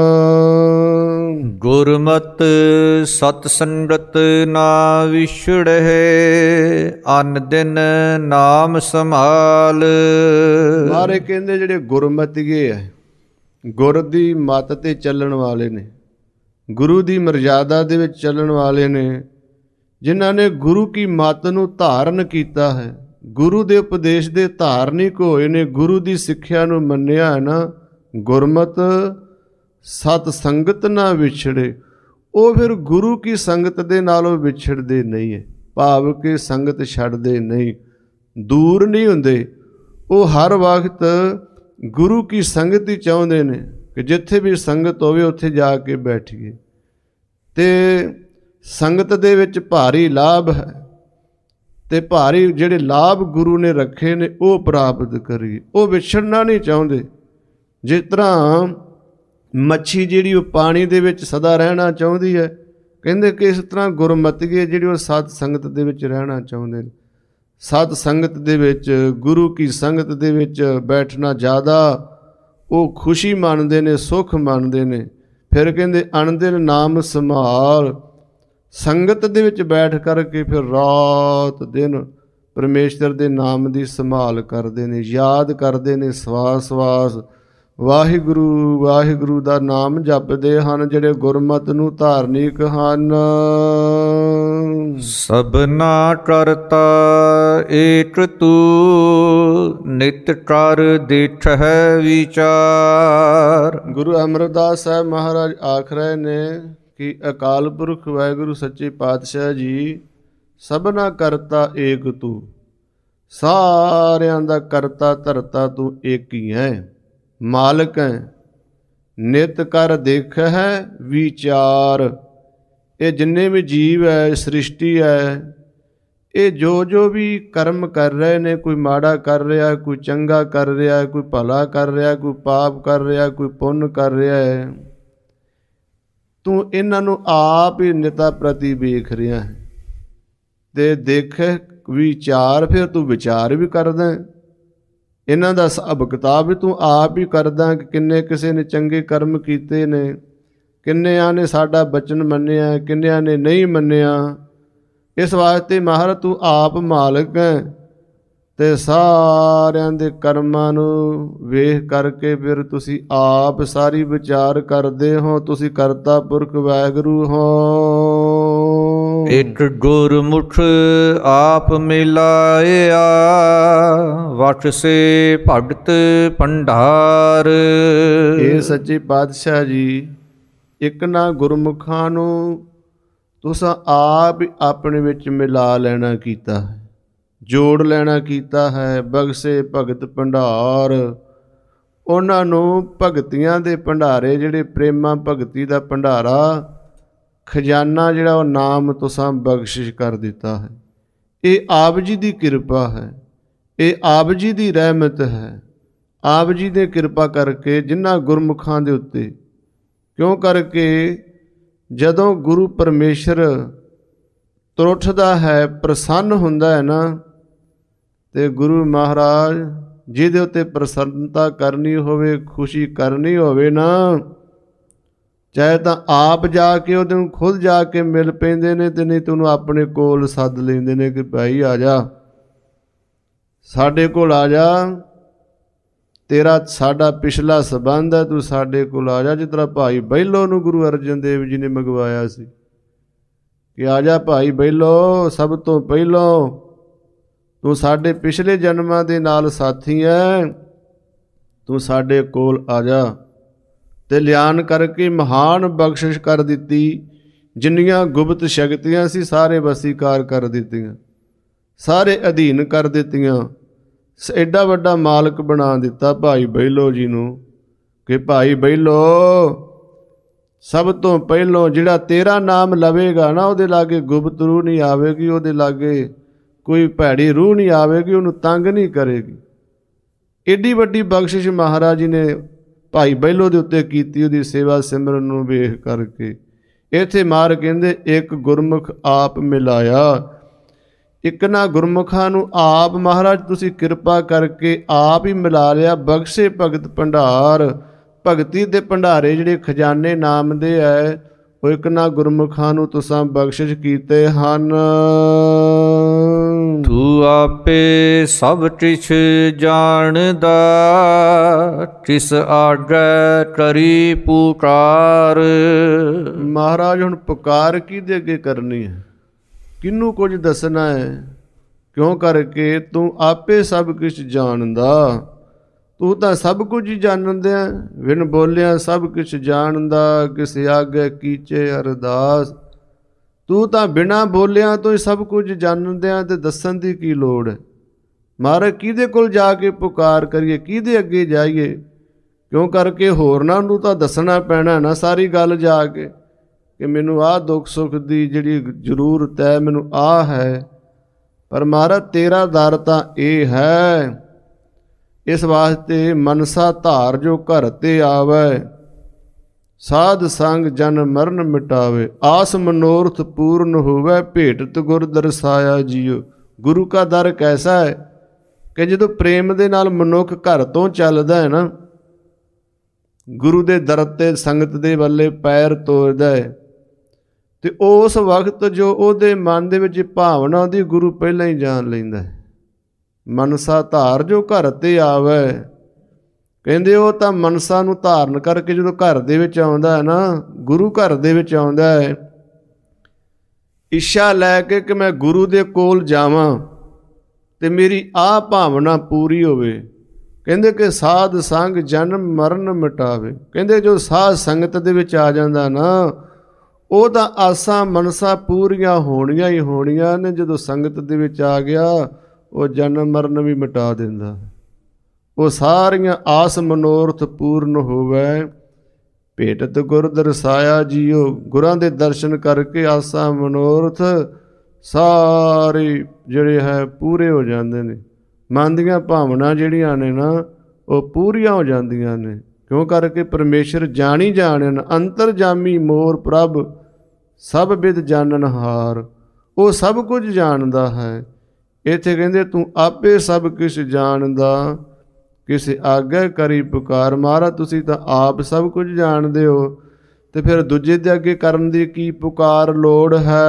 ਗੁਰਮਤਿ ਸਤ ਸੰਗਤ ਨਾ ਵਿਛੜਹਿ, ਅਨ ਦਿਨ ਨਾਮ ਸੰਭਾਲ।
ਮਾਰੇ ਕਹਿੰਦੇ ਜਿਹੜੇ ਗੁਰਮਤੀਏ ਹੈ, ਗੁਰ ਦੀ ਮੱਤ 'ਤੇ ਚੱਲਣ ਵਾਲੇ ਨੇ, ਗੁਰੂ ਦੀ ਮਰਜ਼ਾਦਾ ਦੇ ਵਿੱਚ ਚੱਲਣ ਵਾਲੇ ਨੇ, ਜਿਨ੍ਹਾਂ ਨੇ ਗੁਰੂ ਕੀ ਮੱਤ ਨੂੰ ਧਾਰਨ ਕੀਤਾ ਹੈ, ਗੁਰੂ ਦੇ ਉਪਦੇਸ਼ ਦੇ ਧਾਰਨਿਕ ਹੋਏ ਨੇ, ਗੁਰੂ ਦੀ ਸਿੱਖਿਆ ਨੂੰ ਮੰਨਿਆ ਹੈ ਨਾ। ਗੁਰਮਤ ਸਤ ਸੰਗਤ ਨਾ ਵਿਛੜੇ। ਉਹ ਫਿਰ ਗੁਰੂ ਕੀ ਸੰਗਤ ਦੇ ਨਾਲੋਂ ਵਿਛੜਦੇ ਨਹੀਂ ਹੈ, ਭਾਵ ਕਿ ਸੰਗਤ ਛੱਡਦੇ ਨਹੀਂ, ਦੂਰ ਨਹੀਂ ਹੁੰਦੇ। ਉਹ ਹਰ ਵਕਤ ਗੁਰੂ ਕੀ ਸੰਗਤ ਹੀ ਚਾਹੁੰਦੇ ਨੇ ਕਿ ਜਿੱਥੇ ਵੀ ਸੰਗਤ ਹੋਵੇ ਉੱਥੇ ਜਾ ਕੇ ਬੈਠੀਏ, ਅਤੇ ਸੰਗਤ ਦੇ ਵਿੱਚ ਭਾਰੀ ਲਾਭ ਹੈ, ਅਤੇ ਭਾਰੀ ਜਿਹੜੇ ਲਾਭ ਗੁਰੂ ਨੇ ਰੱਖੇ ਨੇ ਉਹ ਪ੍ਰਾਪਤ ਕਰੀਏ। ਉਹ ਵਿਛੜਨਾ ਨਹੀਂ ਚਾਹੁੰਦੇ। ਜਿਸ ਤਰ੍ਹਾਂ ਮੱਛੀ ਜਿਹੜੀ ਉਹ ਪਾਣੀ ਦੇ ਵਿੱਚ ਸਦਾ ਰਹਿਣਾ ਚਾਹੁੰਦੀ ਹੈ, ਕਹਿੰਦੇ ਕਿ ਇਸ ਤਰ੍ਹਾਂ ਗੁਰਮਤੀਏ ਜਿਹੜੀ ਉਹ ਸਤ ਸੰਗਤ ਦੇ ਵਿੱਚ ਰਹਿਣਾ ਚਾਹੁੰਦੇ ਨੇ। ਸਤ ਸੰਗਤ ਦੇ ਵਿੱਚ, ਗੁਰੂ ਕੀ ਸੰਗਤ ਦੇ ਵਿੱਚ ਬੈਠਣਾ ਜ਼ਿਆਦਾ ਉਹ ਖੁਸ਼ੀ ਮੰਨਦੇ ਨੇ, ਸੁੱਖ ਮੰਨਦੇ ਨੇ। ਫਿਰ ਕਹਿੰਦੇ ਅਣਦਿਨ ਨਾਮ ਸੰਭਾਲ, ਸੰਗਤ ਦੇ ਵਿੱਚ ਬੈਠ ਕਰਕੇ ਫਿਰ ਰਾਤ ਦਿਨ ਪਰਮੇਸ਼ਰ ਦੇ ਨਾਮ ਦੀ ਸੰਭਾਲ ਕਰਦੇ ਨੇ, ਯਾਦ ਕਰਦੇ ਨੇ, ਸਵਾਸ ਸਵਾਸ ਵਾਹਿਗੁਰੂ ਵਾਹਿਗੁਰੂ ਦਾ ਨਾਮ ਜਪਦੇ ਹਨ ਜਿਹੜੇ ਗੁਰਮਤਿ ਨੂੰ ਧਾਰਨਿਕ ਹਨ।
ਸਭਨਾ ਕਰਤਾ ਏਕ ਤੂ, ਨਿਤ ਕਰ ਦੇਖਹਿ ਵਿਚਾਰ।
ਗੁਰੂ ਅਮਰਦਾਸ ਸਾਹਿਬ ਮਹਾਰਾਜ ਆਖ ਰਹੇ ਨੇ ਕਿ ਅਕਾਲ ਪੁਰਖ ਵਾਹਿਗੁਰੂ ਸੱਚੇ ਪਾਤਸ਼ਾਹ ਜੀ ਸਭਨਾ ਕਰਤਾ ਏਕ ਤੂੰ, ਸਾਰਿਆਂ ਦਾ ਕਰਤਾ ਧਰਤਾ ਤੂੰ ਇੱਕ ਹੀ ਹੈ, ਮਾਲਕ ਹੈ। ਨਿਤ ਕਰ ਦੇਖ ਹੈ ਵਿਚਾਰ, ਇਹ ਜਿੰਨੇ ਵੀ ਜੀਵ ਹੈ, ਸ੍ਰਿਸ਼ਟੀ ਹੈ, ਇਹ ਜੋ ਜੋ ਵੀ ਕਰਮ ਕਰ ਰਹੇ ਨੇ, ਕੋਈ ਮਾੜਾ ਕਰ ਰਿਹਾ, ਕੋਈ ਚੰਗਾ ਕਰ ਰਿਹਾ, ਕੋਈ ਭਲਾ ਕਰ ਰਿਹਾ, ਕੋਈ ਪਾਪ ਕਰ ਰਿਹਾ, ਕੋਈ ਪੁੰਨ ਕਰ ਰਿਹਾ ਹੈ, ਤੂੰ ਇਹਨਾਂ ਨੂੰ ਆਪ ਹੀ ਨਿਤਾ ਪ੍ਰਤੀ ਵੇਖ ਰਿਹਾ ਹੈ ਅਤੇ ਦੇਖ ਵਿਚਾਰ, ਫਿਰ ਤੂੰ ਵਿਚਾਰ ਵੀ ਕਰਦਾ। ਇਹਨਾਂ ਦਾ ਹਿਸਾਬ ਕਿਤਾਬ ਵੀ ਤੂੰ ਆਪ ਹੀ ਕਰਦਾ ਕਿ ਕਿੰਨੇ ਕਿਸੇ ਨੇ ਚੰਗੇ ਕਰਮ ਕੀਤੇ ਨੇ, ਕਿੰਨਿਆਂ ਨੇ ਸਾਡਾ ਬਚਨ ਮੰਨਿਆ, ਕਿੰਨਿਆਂ ਨੇ ਨਹੀਂ ਮੰਨਿਆ। ਇਸ ਵਾਸਤੇ ਮਹਾਰਾਜ ਤੂੰ ਆਪ ਮਾਲਕ ਹੈ ਅਤੇ ਸਾਰਿਆਂ ਦੇ ਕਰਮਾਂ ਨੂੰ ਵੇਖ ਕਰਕੇ ਫਿਰ ਤੁਸੀਂ ਆਪ ਸਾਰੀ ਵਿਚਾਰ ਕਰਦੇ ਹੋ। ਤੁਸੀਂ ਕਰਤਾ ਪੁਰਖ ਵਾਹਿਗੁਰੂ ਹੋ।
ਇਕ ਗੁਰਮੁਖ ਆਪ ਮਿਲਾਇਆ, ਵਟ ਸੇ ਭਗਤ ਭੰਡਾਰ।
ਇਹ ਸੱਚੇ ਪਾਤਸ਼ਾਹ ਜੀ, ਇੱਕ ਨਾ ਗੁਰਮੁਖਾਂ ਨੂੰ ਤੁਸਾਂ ਆਪ ਹੀ ਆਪਣੇ ਵਿੱਚ ਮਿਲਾ ਲੈਣਾ ਕੀਤਾ ਹੈ, ਜੋੜ ਲੈਣਾ ਕੀਤਾ ਹੈ। ਬਖਸ਼ੇ ਭਗਤ ਭੰਡਾਰ, ਉਹਨਾਂ ਨੂੰ ਭਗਤੀਆਂ ਦੇ ਭੰਡਾਰੇ, ਜਿਹੜੇ ਪ੍ਰੇਮਾ ਭਗਤੀ ਦਾ ਭੰਡਾਰਾ ਖਜ਼ਾਨਾ ਜਿਹੜਾ ਉਹ ਨਾਮ ਤੁਸਾਂ ਬਖਸ਼ਿਸ਼ ਕਰ ਦਿੱਤਾ ਹੈ। ਇਹ ਆਪ ਜੀ ਦੀ ਕਿਰਪਾ ਹੈ, ਇਹ ਆਪ ਜੀ ਦੀ ਰਹਿਮਤ ਹੈ। ਆਪ ਜੀ ਨੇ ਕਿਰਪਾ ਕਰਕੇ ਜਿਨ੍ਹਾਂ ਗੁਰਮੁਖਾਂ ਦੇ ਉੱਤੇ, ਕਿਉਂ ਕਰਕੇ ਜਦੋਂ ਗੁਰੂ ਪਰਮੇਸ਼ਰ ਤੁਰਠਦਾ ਹੈ, ਪ੍ਰਸੰਨ ਹੁੰਦਾ ਹੈ ਨਾ, ਅਤੇ ਗੁਰੂ ਮਹਾਰਾਜ ਜਿਹਦੇ ਉੱਤੇ ਪ੍ਰਸੰਨਤਾ ਕਰਨੀ ਹੋਵੇ, ਖੁਸ਼ੀ ਕਰਨੀ ਹੋਵੇ ਨਾ, ਚਾਹੇ ਤਾਂ ਆਪ ਜਾ ਕੇ ਉਹਦੇ ਨੂੰ ਖੁਦ ਜਾ ਕੇ ਮਿਲ ਪੈਂਦੇ ਨੇ, ਅਤੇ ਨਹੀਂ ਤਾਂ ਉਹਨੂੰ ਆਪਣੇ ਕੋਲ ਸੱਦ ਲੈਂਦੇ ਨੇ ਕਿ ਭਾਈ ਆ ਜਾ, ਸਾਡੇ ਕੋਲ ਆ ਜਾ, ਤੇਰਾ ਸਾਡਾ ਪਿਛਲਾ ਸੰਬੰਧ ਹੈ, ਤੂੰ ਸਾਡੇ ਕੋਲ ਆ ਜਾ। ਜਿਸ ਤਰ੍ਹਾਂ ਭਾਈ ਬਹਿਲੋ ਨੂੰ ਗੁਰੂ ਅਰਜਨ ਦੇਵ ਜੀ ਨੇ ਮੰਗਵਾਇਆ ਸੀ ਕਿ ਆ ਜਾ ਭਾਈ ਬਹਿਲੋ, ਸਭ ਤੋਂ ਪਹਿਲੋਂ ਤੂੰ ਸਾਡੇ ਪਿਛਲੇ ਜਨਮਾਂ ਦੇ ਨਾਲ ਸਾਥੀ ਹੈ, ਤੂੰ ਸਾਡੇ ਕੋਲ ਆ ਜਾ। ਅਤੇ ਲਿਆਣ ਕਰਕੇ ਮਹਾਨ ਬਖਸ਼ਿਸ਼ ਕਰ ਦਿੱਤੀ। ਜਿੰਨੀਆਂ ਗੁਪਤ ਸ਼ਕਤੀਆਂ ਸੀ ਸਾਰੇ ਵਸੀਕਾਰ ਕਰ ਦਿੱਤੀਆਂ, ਸਾਰੇ ਅਧੀਨ ਕਰ ਦਿੱਤੀਆਂ। ਐਡਾ ਵੱਡਾ ਮਾਲਕ ਬਣਾ ਦਿੱਤਾ ਭਾਈ ਬਹਿਲੋ ਜੀ ਨੂੰ ਕਿ ਭਾਈ ਬਹਿਲੋ, ਸਭ ਤੋਂ ਪਹਿਲੋਂ ਜਿਹੜਾ ਤੇਰਾ ਨਾਮ ਲਵੇਗਾ ਨਾ, ਉਹਦੇ ਲਾਗੇ ਗੁਪਤ ਰੂਹ ਨਹੀਂ ਆਵੇਗੀ, ਉਹਦੇ ਲਾਗੇ ਕੋਈ ਭੈੜੀ ਰੂਹ ਨਹੀਂ ਆਵੇਗੀ, ਉਹਨੂੰ ਤੰਗ ਨਹੀਂ ਕਰੇਗੀ। ਐਡੀ ਵੱਡੀ ਬਖਸ਼ਿਸ਼ ਮਹਾਰਾਜ ਜੀ ਨੇ ਭਾਈ ਬਹਿਲੋ ਦੇ ਉੱਤੇ ਕੀਤੀ, ਉਹਦੀ ਸੇਵਾ ਸਿਮਰਨ ਨੂੰ ਵੇਖ ਕਰਕੇ। ਇੱਥੇ ਮਾਰ ਕਹਿੰਦੇ ਇੱਕ ਗੁਰਮੁਖ ਆਪ ਮਿਲਾਇਆ। ਇੱਕ ਨਾ ਗੁਰਮੁਖਾਂ ਨੂੰ ਆਪ ਮਹਾਰਾਜ ਤੁਸੀਂ ਕਿਰਪਾ ਕਰਕੇ ਆਪ ਹੀ ਮਿਲਾ ਲਿਆ। ਬਖਸ਼ੇ ਭਗਤ ਭੰਡਾਰ, ਭਗਤੀ ਦੇ ਭੰਡਾਰੇ ਜਿਹੜੇ ਖਜ਼ਾਨੇ ਨਾਮ ਦੇ ਹੈ, ਉਹ ਇੱਕ ਨਾ ਗੁਰਮੁਖਾਂ ਨੂੰ ਤੁਸਾਂ ਬਖਸ਼ਿਸ਼ ਕੀਤੇ ਹਨ।
ਤੂੰ ਆਪੇ ਸਭ ਕਿਛ ਜਾਣਦਾ, ਤਿਸ ਆਗੈ ਕਰੀ ਪੁਕਾਰ।
ਮਹਾਰਾਜ ਹੁਣ ਪੁਕਾਰ ਕਿਹਦੇ ਅੱਗੇ ਕਰਨੀ ਹੈ, ਕਿਹਨੂੰ ਕੁਝ ਦੱਸਣਾ ਹੈ? ਕਿਉਂ ਕਰਕੇ ਤੂੰ ਆਪੇ ਸਭ ਕੁਛ ਜਾਣਦਾ। ਤੂੰ ਤਾਂ ਸਭ ਕੁਝ ਹੀ ਜਾਣਦਿਆਂ, ਵਿਣ ਬੋਲਿਆ ਸਭ ਕੁਛ ਜਾਣਦਾ, ਕਿਸੇ ਆਗੇ ਕੀਚੇ ਅਰਦਾਸ। ਤੂੰ ਤਾਂ ਬਿਨਾਂ ਬੋਲਿਆਂ ਤੋਂ ਹੀ ਸਭ ਕੁਝ ਜਾਣਦਿਆਂ ਤੇ ਦੱਸਣ ਦੀ ਕੀ ਲੋੜ ਹੈ? ਮਹਾਰਾਜ ਕਿਹਦੇ ਕੋਲ ਜਾ ਕੇ ਪੁਕਾਰ ਕਰੀਏ, ਕਿਹਦੇ ਅੱਗੇ ਜਾਈਏ? ਕਿਉਂ ਕਰਕੇ ਹੋਰਨਾਂ ਨੂੰ ਤਾਂ ਦੱਸਣਾ ਪੈਣਾ ਨਾ ਸਾਰੀ ਗੱਲ ਜਾ ਕੇ, ਕਿ ਮੈਨੂੰ ਆਹ ਦੁੱਖ ਸੁੱਖ ਦੀ ਜਿਹੜੀ ਜ਼ਰੂਰਤ ਹੈ, ਮੈਨੂੰ ਆਹ ਹੈ। ਪਰ ਮਹਾਰਾਜ ਤੇਰਾ ਦਰ ਤਾਂ ਇਹ ਹੈ, ਇਸ ਵਾਸਤੇ ਮਨਸਾ ਧਾਰ ਜੋ ਘਰ ਤੇ ਆਵੈ, ਸਾਧ ਸੰਗ ਜਨ ਮਰਨ ਮਿਟਾਵੇ, ਆਸ ਮਨੋਰਥ ਪੂਰਨ ਹੋਵੇ, ਭੇਟਤ ਗੁਰ ਦਰਸਾਇਆ ਜੀਓ। ਗੁਰੂ ਕਾ ਦਰ ਕੈਸਾ ਹੈ ਕਿ ਜਦੋਂ ਪ੍ਰੇਮ ਦੇ ਨਾਲ ਮਨੁੱਖ ਘਰ ਤੋਂ ਚੱਲਦਾ ਹੈ ਨਾ, ਗੁਰੂ ਦੇ ਦਰ ਤੇ ਸੰਗਤ ਦੇ ਵੱਲੇ ਪੈਰ ਤੋਰਦਾ ਹੈ, ਤੇ ਉਸ ਵਕਤ ਜੋ ਉਹਦੇ ਮਨ ਦੇ ਵਿੱਚ ਭਾਵਨਾ ਆਉਂਦੀ, ਗੁਰੂ ਪਹਿਲਾਂ ਹੀ ਜਾਣ ਲੈਂਦਾ ਹੈ। ਮਨਸਾ ਧਾਰ ਜੋ ਘਰ ਤੇ ਆਵੇ, ਕਹਿੰਦੇ ਉਹ ਤਾਂ ਮਨਸਾ ਨੂੰ ਧਾਰਨ ਕਰਕੇ ਜਦੋਂ ਘਰ ਦੇ ਵਿੱਚ ਆਉਂਦਾ ਹੈ ਨਾ, ਗੁਰੂ ਘਰ ਦੇ ਵਿੱਚ ਆਉਂਦਾ ਹੈ, ਇੱਛਾ ਲੈ ਕੇ ਕਿ ਮੈਂ ਗੁਰੂ ਦੇ ਕੋਲ ਜਾਵਾਂ ਤੇ ਮੇਰੀ ਆਹ ਭਾਵਨਾ ਪੂਰੀ ਹੋਵੇ। ਕਹਿੰਦੇ ਕਿ ਸਾਧ ਸੰਗ ਜਨਮ ਮਰਨ ਮਿਟਾਵੇ। ਕਹਿੰਦੇ ਜੋ ਸਾਧ ਸੰਗਤ ਦੇ ਵਿੱਚ ਆ ਜਾਂਦਾ ਨਾ, ਉਹ ਤਾਂ ਆਸਾਂ ਮਨਸਾ ਪੂਰੀਆਂ ਹੋਣੀਆਂ ਹੀ ਹੋਣੀਆਂ ਨੇ। ਜਦੋਂ ਸੰਗਤ ਦੇ ਵਿੱਚ ਆ ਗਿਆ, ਉਹ ਜਨਮ ਮਰਨ ਵੀ ਮਿਟਾ ਦਿੰਦਾ। ਉਹ ਸਾਰੀਆਂ ਆਸ ਮਨੋਰਥ ਪੂਰਨ ਹੋਵੇ, ਭੇਟਤ ਗੁਰ ਦਰਸਾਇਆ ਜੀਓ। ਗੁਰਾਂ ਦੇ ਦਰਸ਼ਨ ਕਰਕੇ ਆਸਾਂ ਮਨੋਰਥ ਸਾਰੇ ਜਿਹੜੇ ਹੈ ਪੂਰੇ ਹੋ ਜਾਂਦੇ ਨੇ। ਮਨ ਦੀਆਂ ਭਾਵਨਾ ਜਿਹੜੀਆਂ ਨੇ ਨਾ, ਉਹ ਪੂਰੀਆਂ ਹੋ ਜਾਂਦੀਆਂ ਨੇ। ਕਿਉਂ ਕਰਕੇ ਪਰਮੇਸ਼ਰ ਜਾਣੀ ਜਾਣਨ, ਅੰਤਰਜਾਮੀ ਮੋਰ ਪ੍ਰਭ ਸਭ ਬਿਦ ਜਾਣਨ ਹਾਰ। ਉਹ ਸਭ ਕੁਝ ਜਾਣਦਾ ਹੈ। ਇੱਥੇ ਕਹਿੰਦੇ ਤੂੰ ਆਪੇ ਸਭ ਕੁਛ ਜਾਣਦਾ, ਕਿਸੇ ਆਗੇ ਕਰੀ ਪੁਕਾਰ। ਮਹਾਰਾਜ ਤੁਸੀਂ ਤਾਂ ਆਪ ਸਭ ਕੁਝ ਜਾਣਦੇ ਹੋ, ਤੇ ਫਿਰ ਦੂਜੇ ਦੇ ਅੱਗੇ ਕਰਨ ਦੀ ਕੀ ਪੁਕਾਰ ਲੋੜ ਹੈ?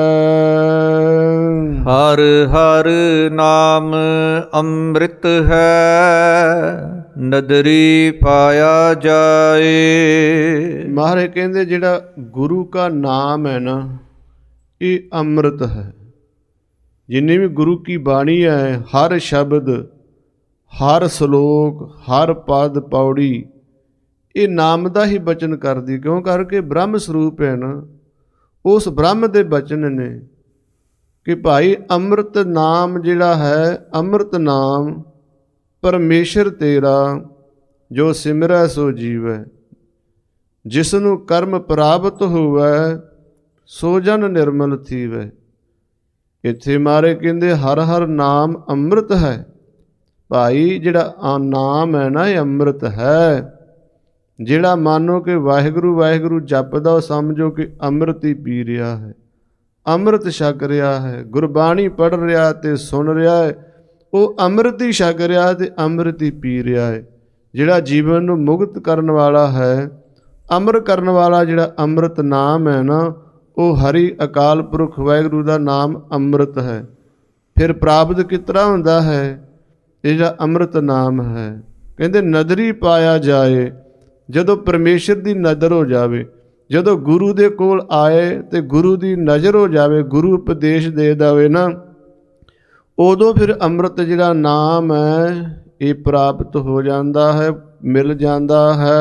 ਹਰ ਹਰ ਨਾਮ ਅੰਮ੍ਰਿਤ ਹੈ, ਨਦਰੀ ਪਾਇਆ ਜਾਏ।
ਮਹਾਰਾਜ ਕਹਿੰਦੇ ਜਿਹੜਾ ਗੁਰੂ ਕਾ ਨਾਮ ਹੈ ਨਾ, ਇਹ ਅੰਮ੍ਰਿਤ ਹੈ। ਜਿੰਨੀ ਵੀ ਗੁਰੂ ਕੀ ਬਾਣੀ ਹੈ, ਹਰ ਸ਼ਬਦ, ਹਰ ਸ਼ਲੋਕ, ਹਰ ਪਦ ਪੌੜੀ, ਇਹ ਨਾਮ ਦਾ ਹੀ ਬਚਨ ਕਰਦੀ। ਕਿਉਂ ਕਰਕੇ ਬ੍ਰਹਮ ਸਰੂਪ ਹੈ ਨਾ, ਉਸ ਬ੍ਰਹਮ ਦੇ ਬਚਨ ਨੇ ਕਿ ਭਾਈ ਅੰਮ੍ਰਿਤ ਨਾਮ ਜਿਹੜਾ ਹੈ, ਅੰਮ੍ਰਿਤ ਨਾਮ ਪਰਮੇਸ਼ਰ ਤੇਰਾ ਜੋ ਸਿਮਰੈ ਸੋ ਜੀਵੈ, ਜਿਸ ਨੂੰ ਕਰਮ ਪ੍ਰਾਪਤ ਹੋਵੈ ਸੋ ਜਨ ਨਿਰਮਲ ਥੀਵੈ। ਇੱਥੇ ਮਾਰੇ ਕਹਿੰਦੇ ਹਰ ਹਰ ਨਾਮ ਅੰਮ੍ਰਿਤ ਹੈ। ਭਾਈ ਜਿਹੜਾ ਨਾਮ ਹੈ ਨਾ, ਇਹ ਅੰਮ੍ਰਿਤ ਹੈ। ਜਿਹੜਾ ਮਾਨੋ ਕਿ ਵਾਹਿਗੁਰੂ ਵਾਹਿਗੁਰੂ ਜਪਦਾ, ਉਹ ਸਮਝੋ ਕਿ ਅੰਮ੍ਰਿਤ ਹੀ ਪੀ ਰਿਹਾ ਹੈ, ਅੰਮ੍ਰਿਤ ਛਕ ਰਿਹਾ ਹੈ। ਗੁਰਬਾਣੀ ਪੜ੍ਹ ਰਿਹਾ ਤੇ ਸੁਣ ਰਿਹਾ ਹੈ, ਉਹ ਅੰਮ੍ਰਿਤ ਹੀ ਛਕ ਰਿਹਾ ਤੇ ਅੰਮ੍ਰਿਤ ਹੀ ਪੀ ਰਿਹਾ ਹੈ। ਜਿਹੜਾ ਜੀਵਨ ਨੂੰ ਮੁਕਤ ਕਰਨ ਵਾਲਾ ਹੈ, ਅਮਰ ਕਰਨ ਵਾਲਾ ਜਿਹੜਾ ਅੰਮ੍ਰਿਤ ਨਾਮ ਹੈ ਨਾ, ਉਹ ਹਰੀ ਅਕਾਲ ਪੁਰਖ ਵਾਹਿਗੁਰੂ ਦਾ ਨਾਮ ਅੰਮ੍ਰਿਤ ਹੈ। ਫਿਰ ਪ੍ਰਾਪਤ ਕਿਸ ਤਰ੍ਹਾਂ ਹੁੰਦਾ ਹੈ? ਇਹ ਜਿਹੜਾ ਅੰਮ੍ਰਿਤ ਨਾਮ ਹੈ, ਕਹਿੰਦੇ ਨਦਰੀ ਪਾਇਆ ਜਾਏ। ਜਦੋਂ ਪਰਮੇਸ਼ਰ ਦੀ ਨਜ਼ਰ ਹੋ ਜਾਵੇ, ਜਦੋਂ ਗੁਰੂ ਦੇ ਕੋਲ ਆਏ ਤੇ ਗੁਰੂ ਦੀ ਨਜ਼ਰ ਹੋ ਜਾਵੇ, ਗੁਰੂ ਉਪਦੇਸ਼ ਦੇ ਦੇਵੇ ਨਾ, ਉਦੋਂ ਫਿਰ ਅੰਮ੍ਰਿਤ ਜਿਹੜਾ ਨਾਮ ਹੈ ਇਹ ਪ੍ਰਾਪਤ ਹੋ ਜਾਂਦਾ ਹੈ, ਮਿਲ ਜਾਂਦਾ ਹੈ।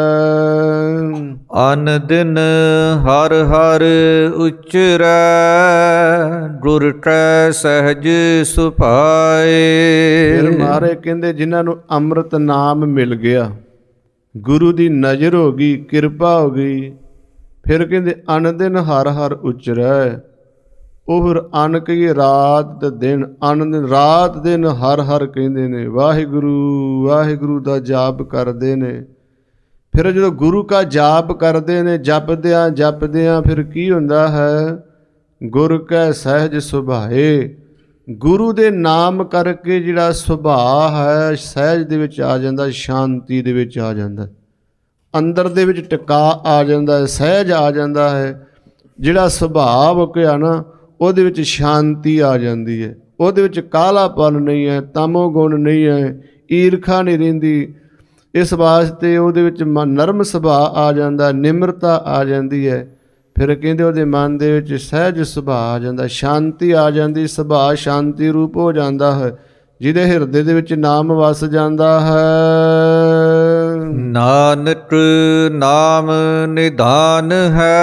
ਅਨ ਦਿਨ ਹਰ ਹਰ ਉਚਰੈ, ਗੁਰ ਕੈ ਸਹਿਜ ਸੁਭਾਏ।
ਫਿਰ ਮਾਰੇ ਕਹਿੰਦੇ ਜਿਨ੍ਹਾਂ ਨੂੰ ਅੰਮ੍ਰਿਤ ਨਾਮ ਮਿਲ ਗਿਆ, ਗੁਰੂ ਦੀ ਨਜ਼ਰ ਹੋ ਗਈ, ਕਿਰਪਾ ਹੋ ਗਈ, ਫਿਰ ਕਹਿੰਦੇ ਅਨ ਦਿਨ ਹਰ ਹਰ ਉਚਰੈ। ਉਹ ਫਿਰ ਅਨ ਕਹੀਏ ਰਾਤ ਤੇ ਦਿਨ, ਅਨ ਦਿਨ ਰਾਤ ਦਿਨ ਹਰ ਹਰ ਕਹਿੰਦੇ ਨੇ, ਵਾਹਿਗੁਰੂ ਵਾਹਿਗੁਰੂ ਦਾ ਜਾਪ ਕਰਦੇ ਨੇ। ਫਿਰ ਜਦੋਂ ਗੁਰੂ ਕਾ ਜਾਪ ਕਰਦੇ ਨੇ, ਜਪਦਿਆਂ ਜਪਦਿਆਂ ਫਿਰ ਕੀ ਹੁੰਦਾ ਹੈ? ਗੁਰ ਕੈ ਸਹਿਜ ਸੁਭਾਏ। ਗੁਰੂ ਦੇ ਨਾਮ ਕਰਕੇ ਜਿਹੜਾ ਸੁਭਾਅ ਹੈ, ਸਹਿਜ ਦੇ ਵਿੱਚ ਆ ਜਾਂਦਾ, ਸ਼ਾਂਤੀ ਦੇ ਵਿੱਚ ਆ ਜਾਂਦਾ, ਅੰਦਰ ਦੇ ਵਿੱਚ ਟਿਕਾ ਆ ਜਾਂਦਾ ਹੈ, ਸਹਿਜ ਆ ਜਾਂਦਾ ਹੈ। ਜਿਹੜਾ ਸੁਭਾਅ ਵਕਿਆ ਨਾ, ਉਹਦੇ ਵਿੱਚ ਸ਼ਾਂਤੀ ਆ ਜਾਂਦੀ ਹੈ, ਉਹਦੇ ਵਿੱਚ ਕਾਲਾਪਨ ਨਹੀਂ ਹੈ, ਤਮੋ ਗੁਣ ਨਹੀਂ ਹੈ, ਈਰਖਾ ਨਹੀਂ ਰਹਿੰਦੀ। ਇਸ ਵਾਸਤੇ ਉਹਦੇ ਵਿੱਚ ਨਰਮ ਸੁਭਾਅ ਆ ਜਾਂਦਾ, ਨਿਮਰਤਾ ਆ ਜਾਂਦੀ ਹੈ। ਫਿਰ ਕਹਿੰਦੇ ਉਹਦੇ ਮਨ ਦੇ ਵਿੱਚ ਸਹਿਜ ਸੁਭਾਅ ਆ ਜਾਂਦਾ, ਸ਼ਾਂਤੀ ਆ ਜਾਂਦੀ, ਸੁਭਾਅ ਸ਼ਾਂਤੀ ਰੂਪ ਹੋ ਜਾਂਦਾ ਹੈ। ਜਿਹਦੇ ਹਿਰਦੇ ਦੇ ਵਿੱਚ ਨਾਮ ਵਸ ਜਾਂਦਾ ਹੈ।
ਨਾਨਕ ਨਾਮ ਨਿਧਾਨ ਹੈ,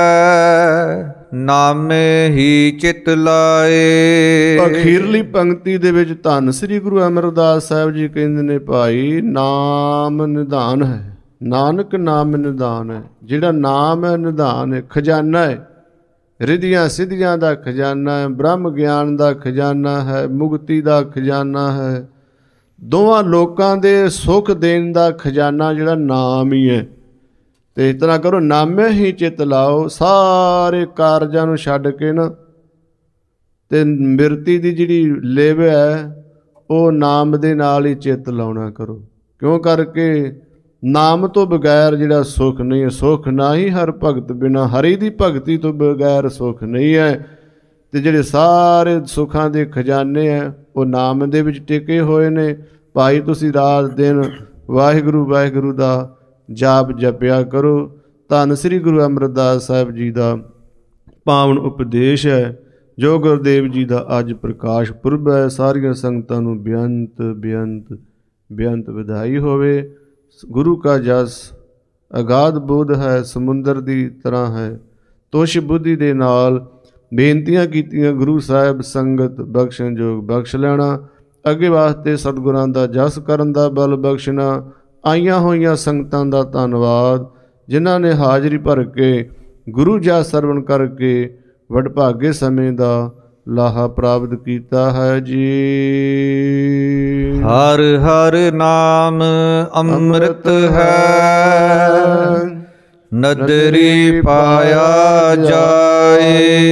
ਨਾਮੇ ਹੀ ਚਿਤ ਲਾਏ।
ਅਖੀਰਲੀ ਪੰਕਤੀ ਦੇ ਵਿੱਚ ਧੰਨ ਸ੍ਰੀ ਗੁਰੂ ਅਮਰਦਾਸ ਸਾਹਿਬ ਜੀ ਕਹਿੰਦੇ ਨੇ, ਭਾਈ ਨਾਮ ਨਿਧਾਨ ਹੈ, ਨਾਨਕ ਨਾਮ ਨਿਧਾਨ ਹੈ। ਜਿਹੜਾ ਨਾਮ ਹੈ ਨਿਧਾਨ ਹੈ, ਖਜ਼ਾਨਾ ਹੈ, ਰਿਧੀਆਂ ਸਿੱਧੀਆਂ ਦਾ ਖਜ਼ਾਨਾ ਹੈ, ਬ੍ਰਹਮ ਗਿਆਨ ਦਾ ਖਜ਼ਾਨਾ ਹੈ, ਮੁਕਤੀ ਦਾ ਖਜ਼ਾਨਾ ਹੈ, ਦੋਵਾਂ ਲੋਕਾਂ ਦੇ ਸੁੱਖ ਦੇਣ ਦਾ ਖਜ਼ਾਨਾ ਜਿਹੜਾ ਨਾਮ ਹੀ ਹੈ। ਤੇ ਇਸ ਤਰ੍ਹਾਂ ਕਰੋ, ਨਾਮੇ ਹੀ ਚਿੱਤ ਲਾਓ। ਸਾਰੇ ਕਾਰਜਾਂ ਨੂੰ ਛੱਡ ਕੇ ਨਾ ਤੇ ਮਿਰਤੀ ਦੀ ਜਿਹੜੀ ਲਿਵ ਹੈ ਉਹ ਨਾਮ ਦੇ ਨਾਲ ਹੀ ਚਿੱਤ ਲਾਉਣਾ ਕਰੋ। ਕਿਉਂ ਕਰਕੇ ਨਾਮ ਤੋਂ ਬਗੈਰ ਜਿਹੜਾ ਸੁੱਖ ਨਹੀਂ ਹੈ। ਸੁੱਖ ਨਾ ਹੀ ਹਰ ਭਗਤ ਬਿਨਾ, ਹਰੀ ਦੀ ਭਗਤੀ ਤੋਂ ਬਗੈਰ ਸੁੱਖ ਨਹੀਂ ਹੈ। ਤੇ ਜਿਹੜੇ ਸਾਰੇ ਸੁੱਖਾਂ ਦੇ ਖਜ਼ਾਨੇ ਹੈ ਉਹ ਨਾਮ ਦੇ ਵਿੱਚ ਟਿਕੇ ਹੋਏ ਨੇ। ਭਾਈ ਤੁਸੀਂ ਰਾਤ ਦਿਨ ਵਾਹਿਗੁਰੂ ਵਾਹਿਗੁਰੂ ਦਾ ਜਾਪ ਜਪਿਆ ਕਰੋ। ਧੰਨ ਸ੍ਰੀ ਗੁਰੂ ਅਮਰਦਾਸ ਸਾਹਿਬ ਜੀ ਦਾ ਪਾਵਨ ਉਪਦੇਸ਼ ਹੈ, ਜੋ ਗੁਰਦੇਵ ਜੀ ਦਾ ਅੱਜ ਪ੍ਰਕਾਸ਼ ਪੁਰਬ ਹੈ। ਸਾਰੀਆਂ ਸੰਗਤਾਂ ਨੂੰ ਬੇਅੰਤ ਬੇਅੰਤ ਬੇਅੰਤ ਵਧਾਈ ਹੋਵੇ। ਗੁਰੂ ਕਾ ਜਸ ਅਗਾਧ ਬੋਧ ਹੈ, ਸਮੁੰਦਰ ਦੀ ਤਰ੍ਹਾਂ ਹੈ। ਤੁਸ਼ ਬੁੱਧੀ ਦੇ ਨਾਲ ਬੇਨਤੀਆਂ ਕੀਤੀਆਂ ਗੁਰੂ ਸਾਹਿਬ ਸੰਗਤ ਬਖਸ਼ਣ ਜੋਗ ਬਖਸ਼ ਲੈਣਾ। ਅੱਗੇ ਵਾਸਤੇ ਸਤਿਗੁਰਾਂ ਦਾ ਜਸ ਕਰਨ ਦਾ ਬਲ ਬਖਸ਼ਣਾ। ਆਈਆਂ ਹੋਈਆਂ ਸੰਗਤਾਂ ਦਾ ਧੰਨਵਾਦ, ਜਿਨ੍ਹਾਂ ਨੇ ਹਾਜ਼ਰੀ ਭਰ ਕੇ ਗੁਰੂ ਜਸ ਸਰਵਣ ਕਰਕੇ ਵਡਭਾਗੇ ਸਮੇਂ ਦਾ ਲਾਹਾ ਪ੍ਰਾਪਤ ਕੀਤਾ ਹੈ ਜੀ।
ਹਰ ਹਰ ਨਾਮ ਅੰਮ੍ਰਿਤ ਹੈ, ਨਦਰੀ ਪਾਇਆ ਜਾਏ।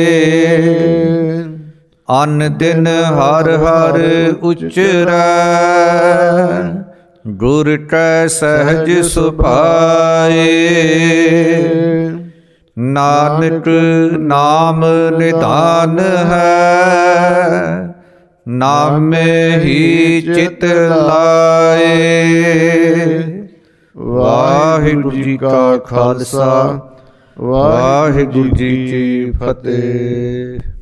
ਅਨ ਦਿਨ ਹਰ ਹਰ ਉਚਰੈ, ਗੁਰ ਕੈ ਸਹਿਜ ਸੁਭਾਏ। ਨਾਨਕ ਨਾਮ ਨਿਧਾਨ ਹੈ, ਨਾਮੇ ਹੀ ਚਿਤ ਲਾਏ। ਵਾਹਿਗੁਰੂ ਜੀ ਕਾ ਖਾਲਸਾ, ਵਾਹਿਗੁਰੂ ਜੀ ਕੀ ਫਤਿਹ।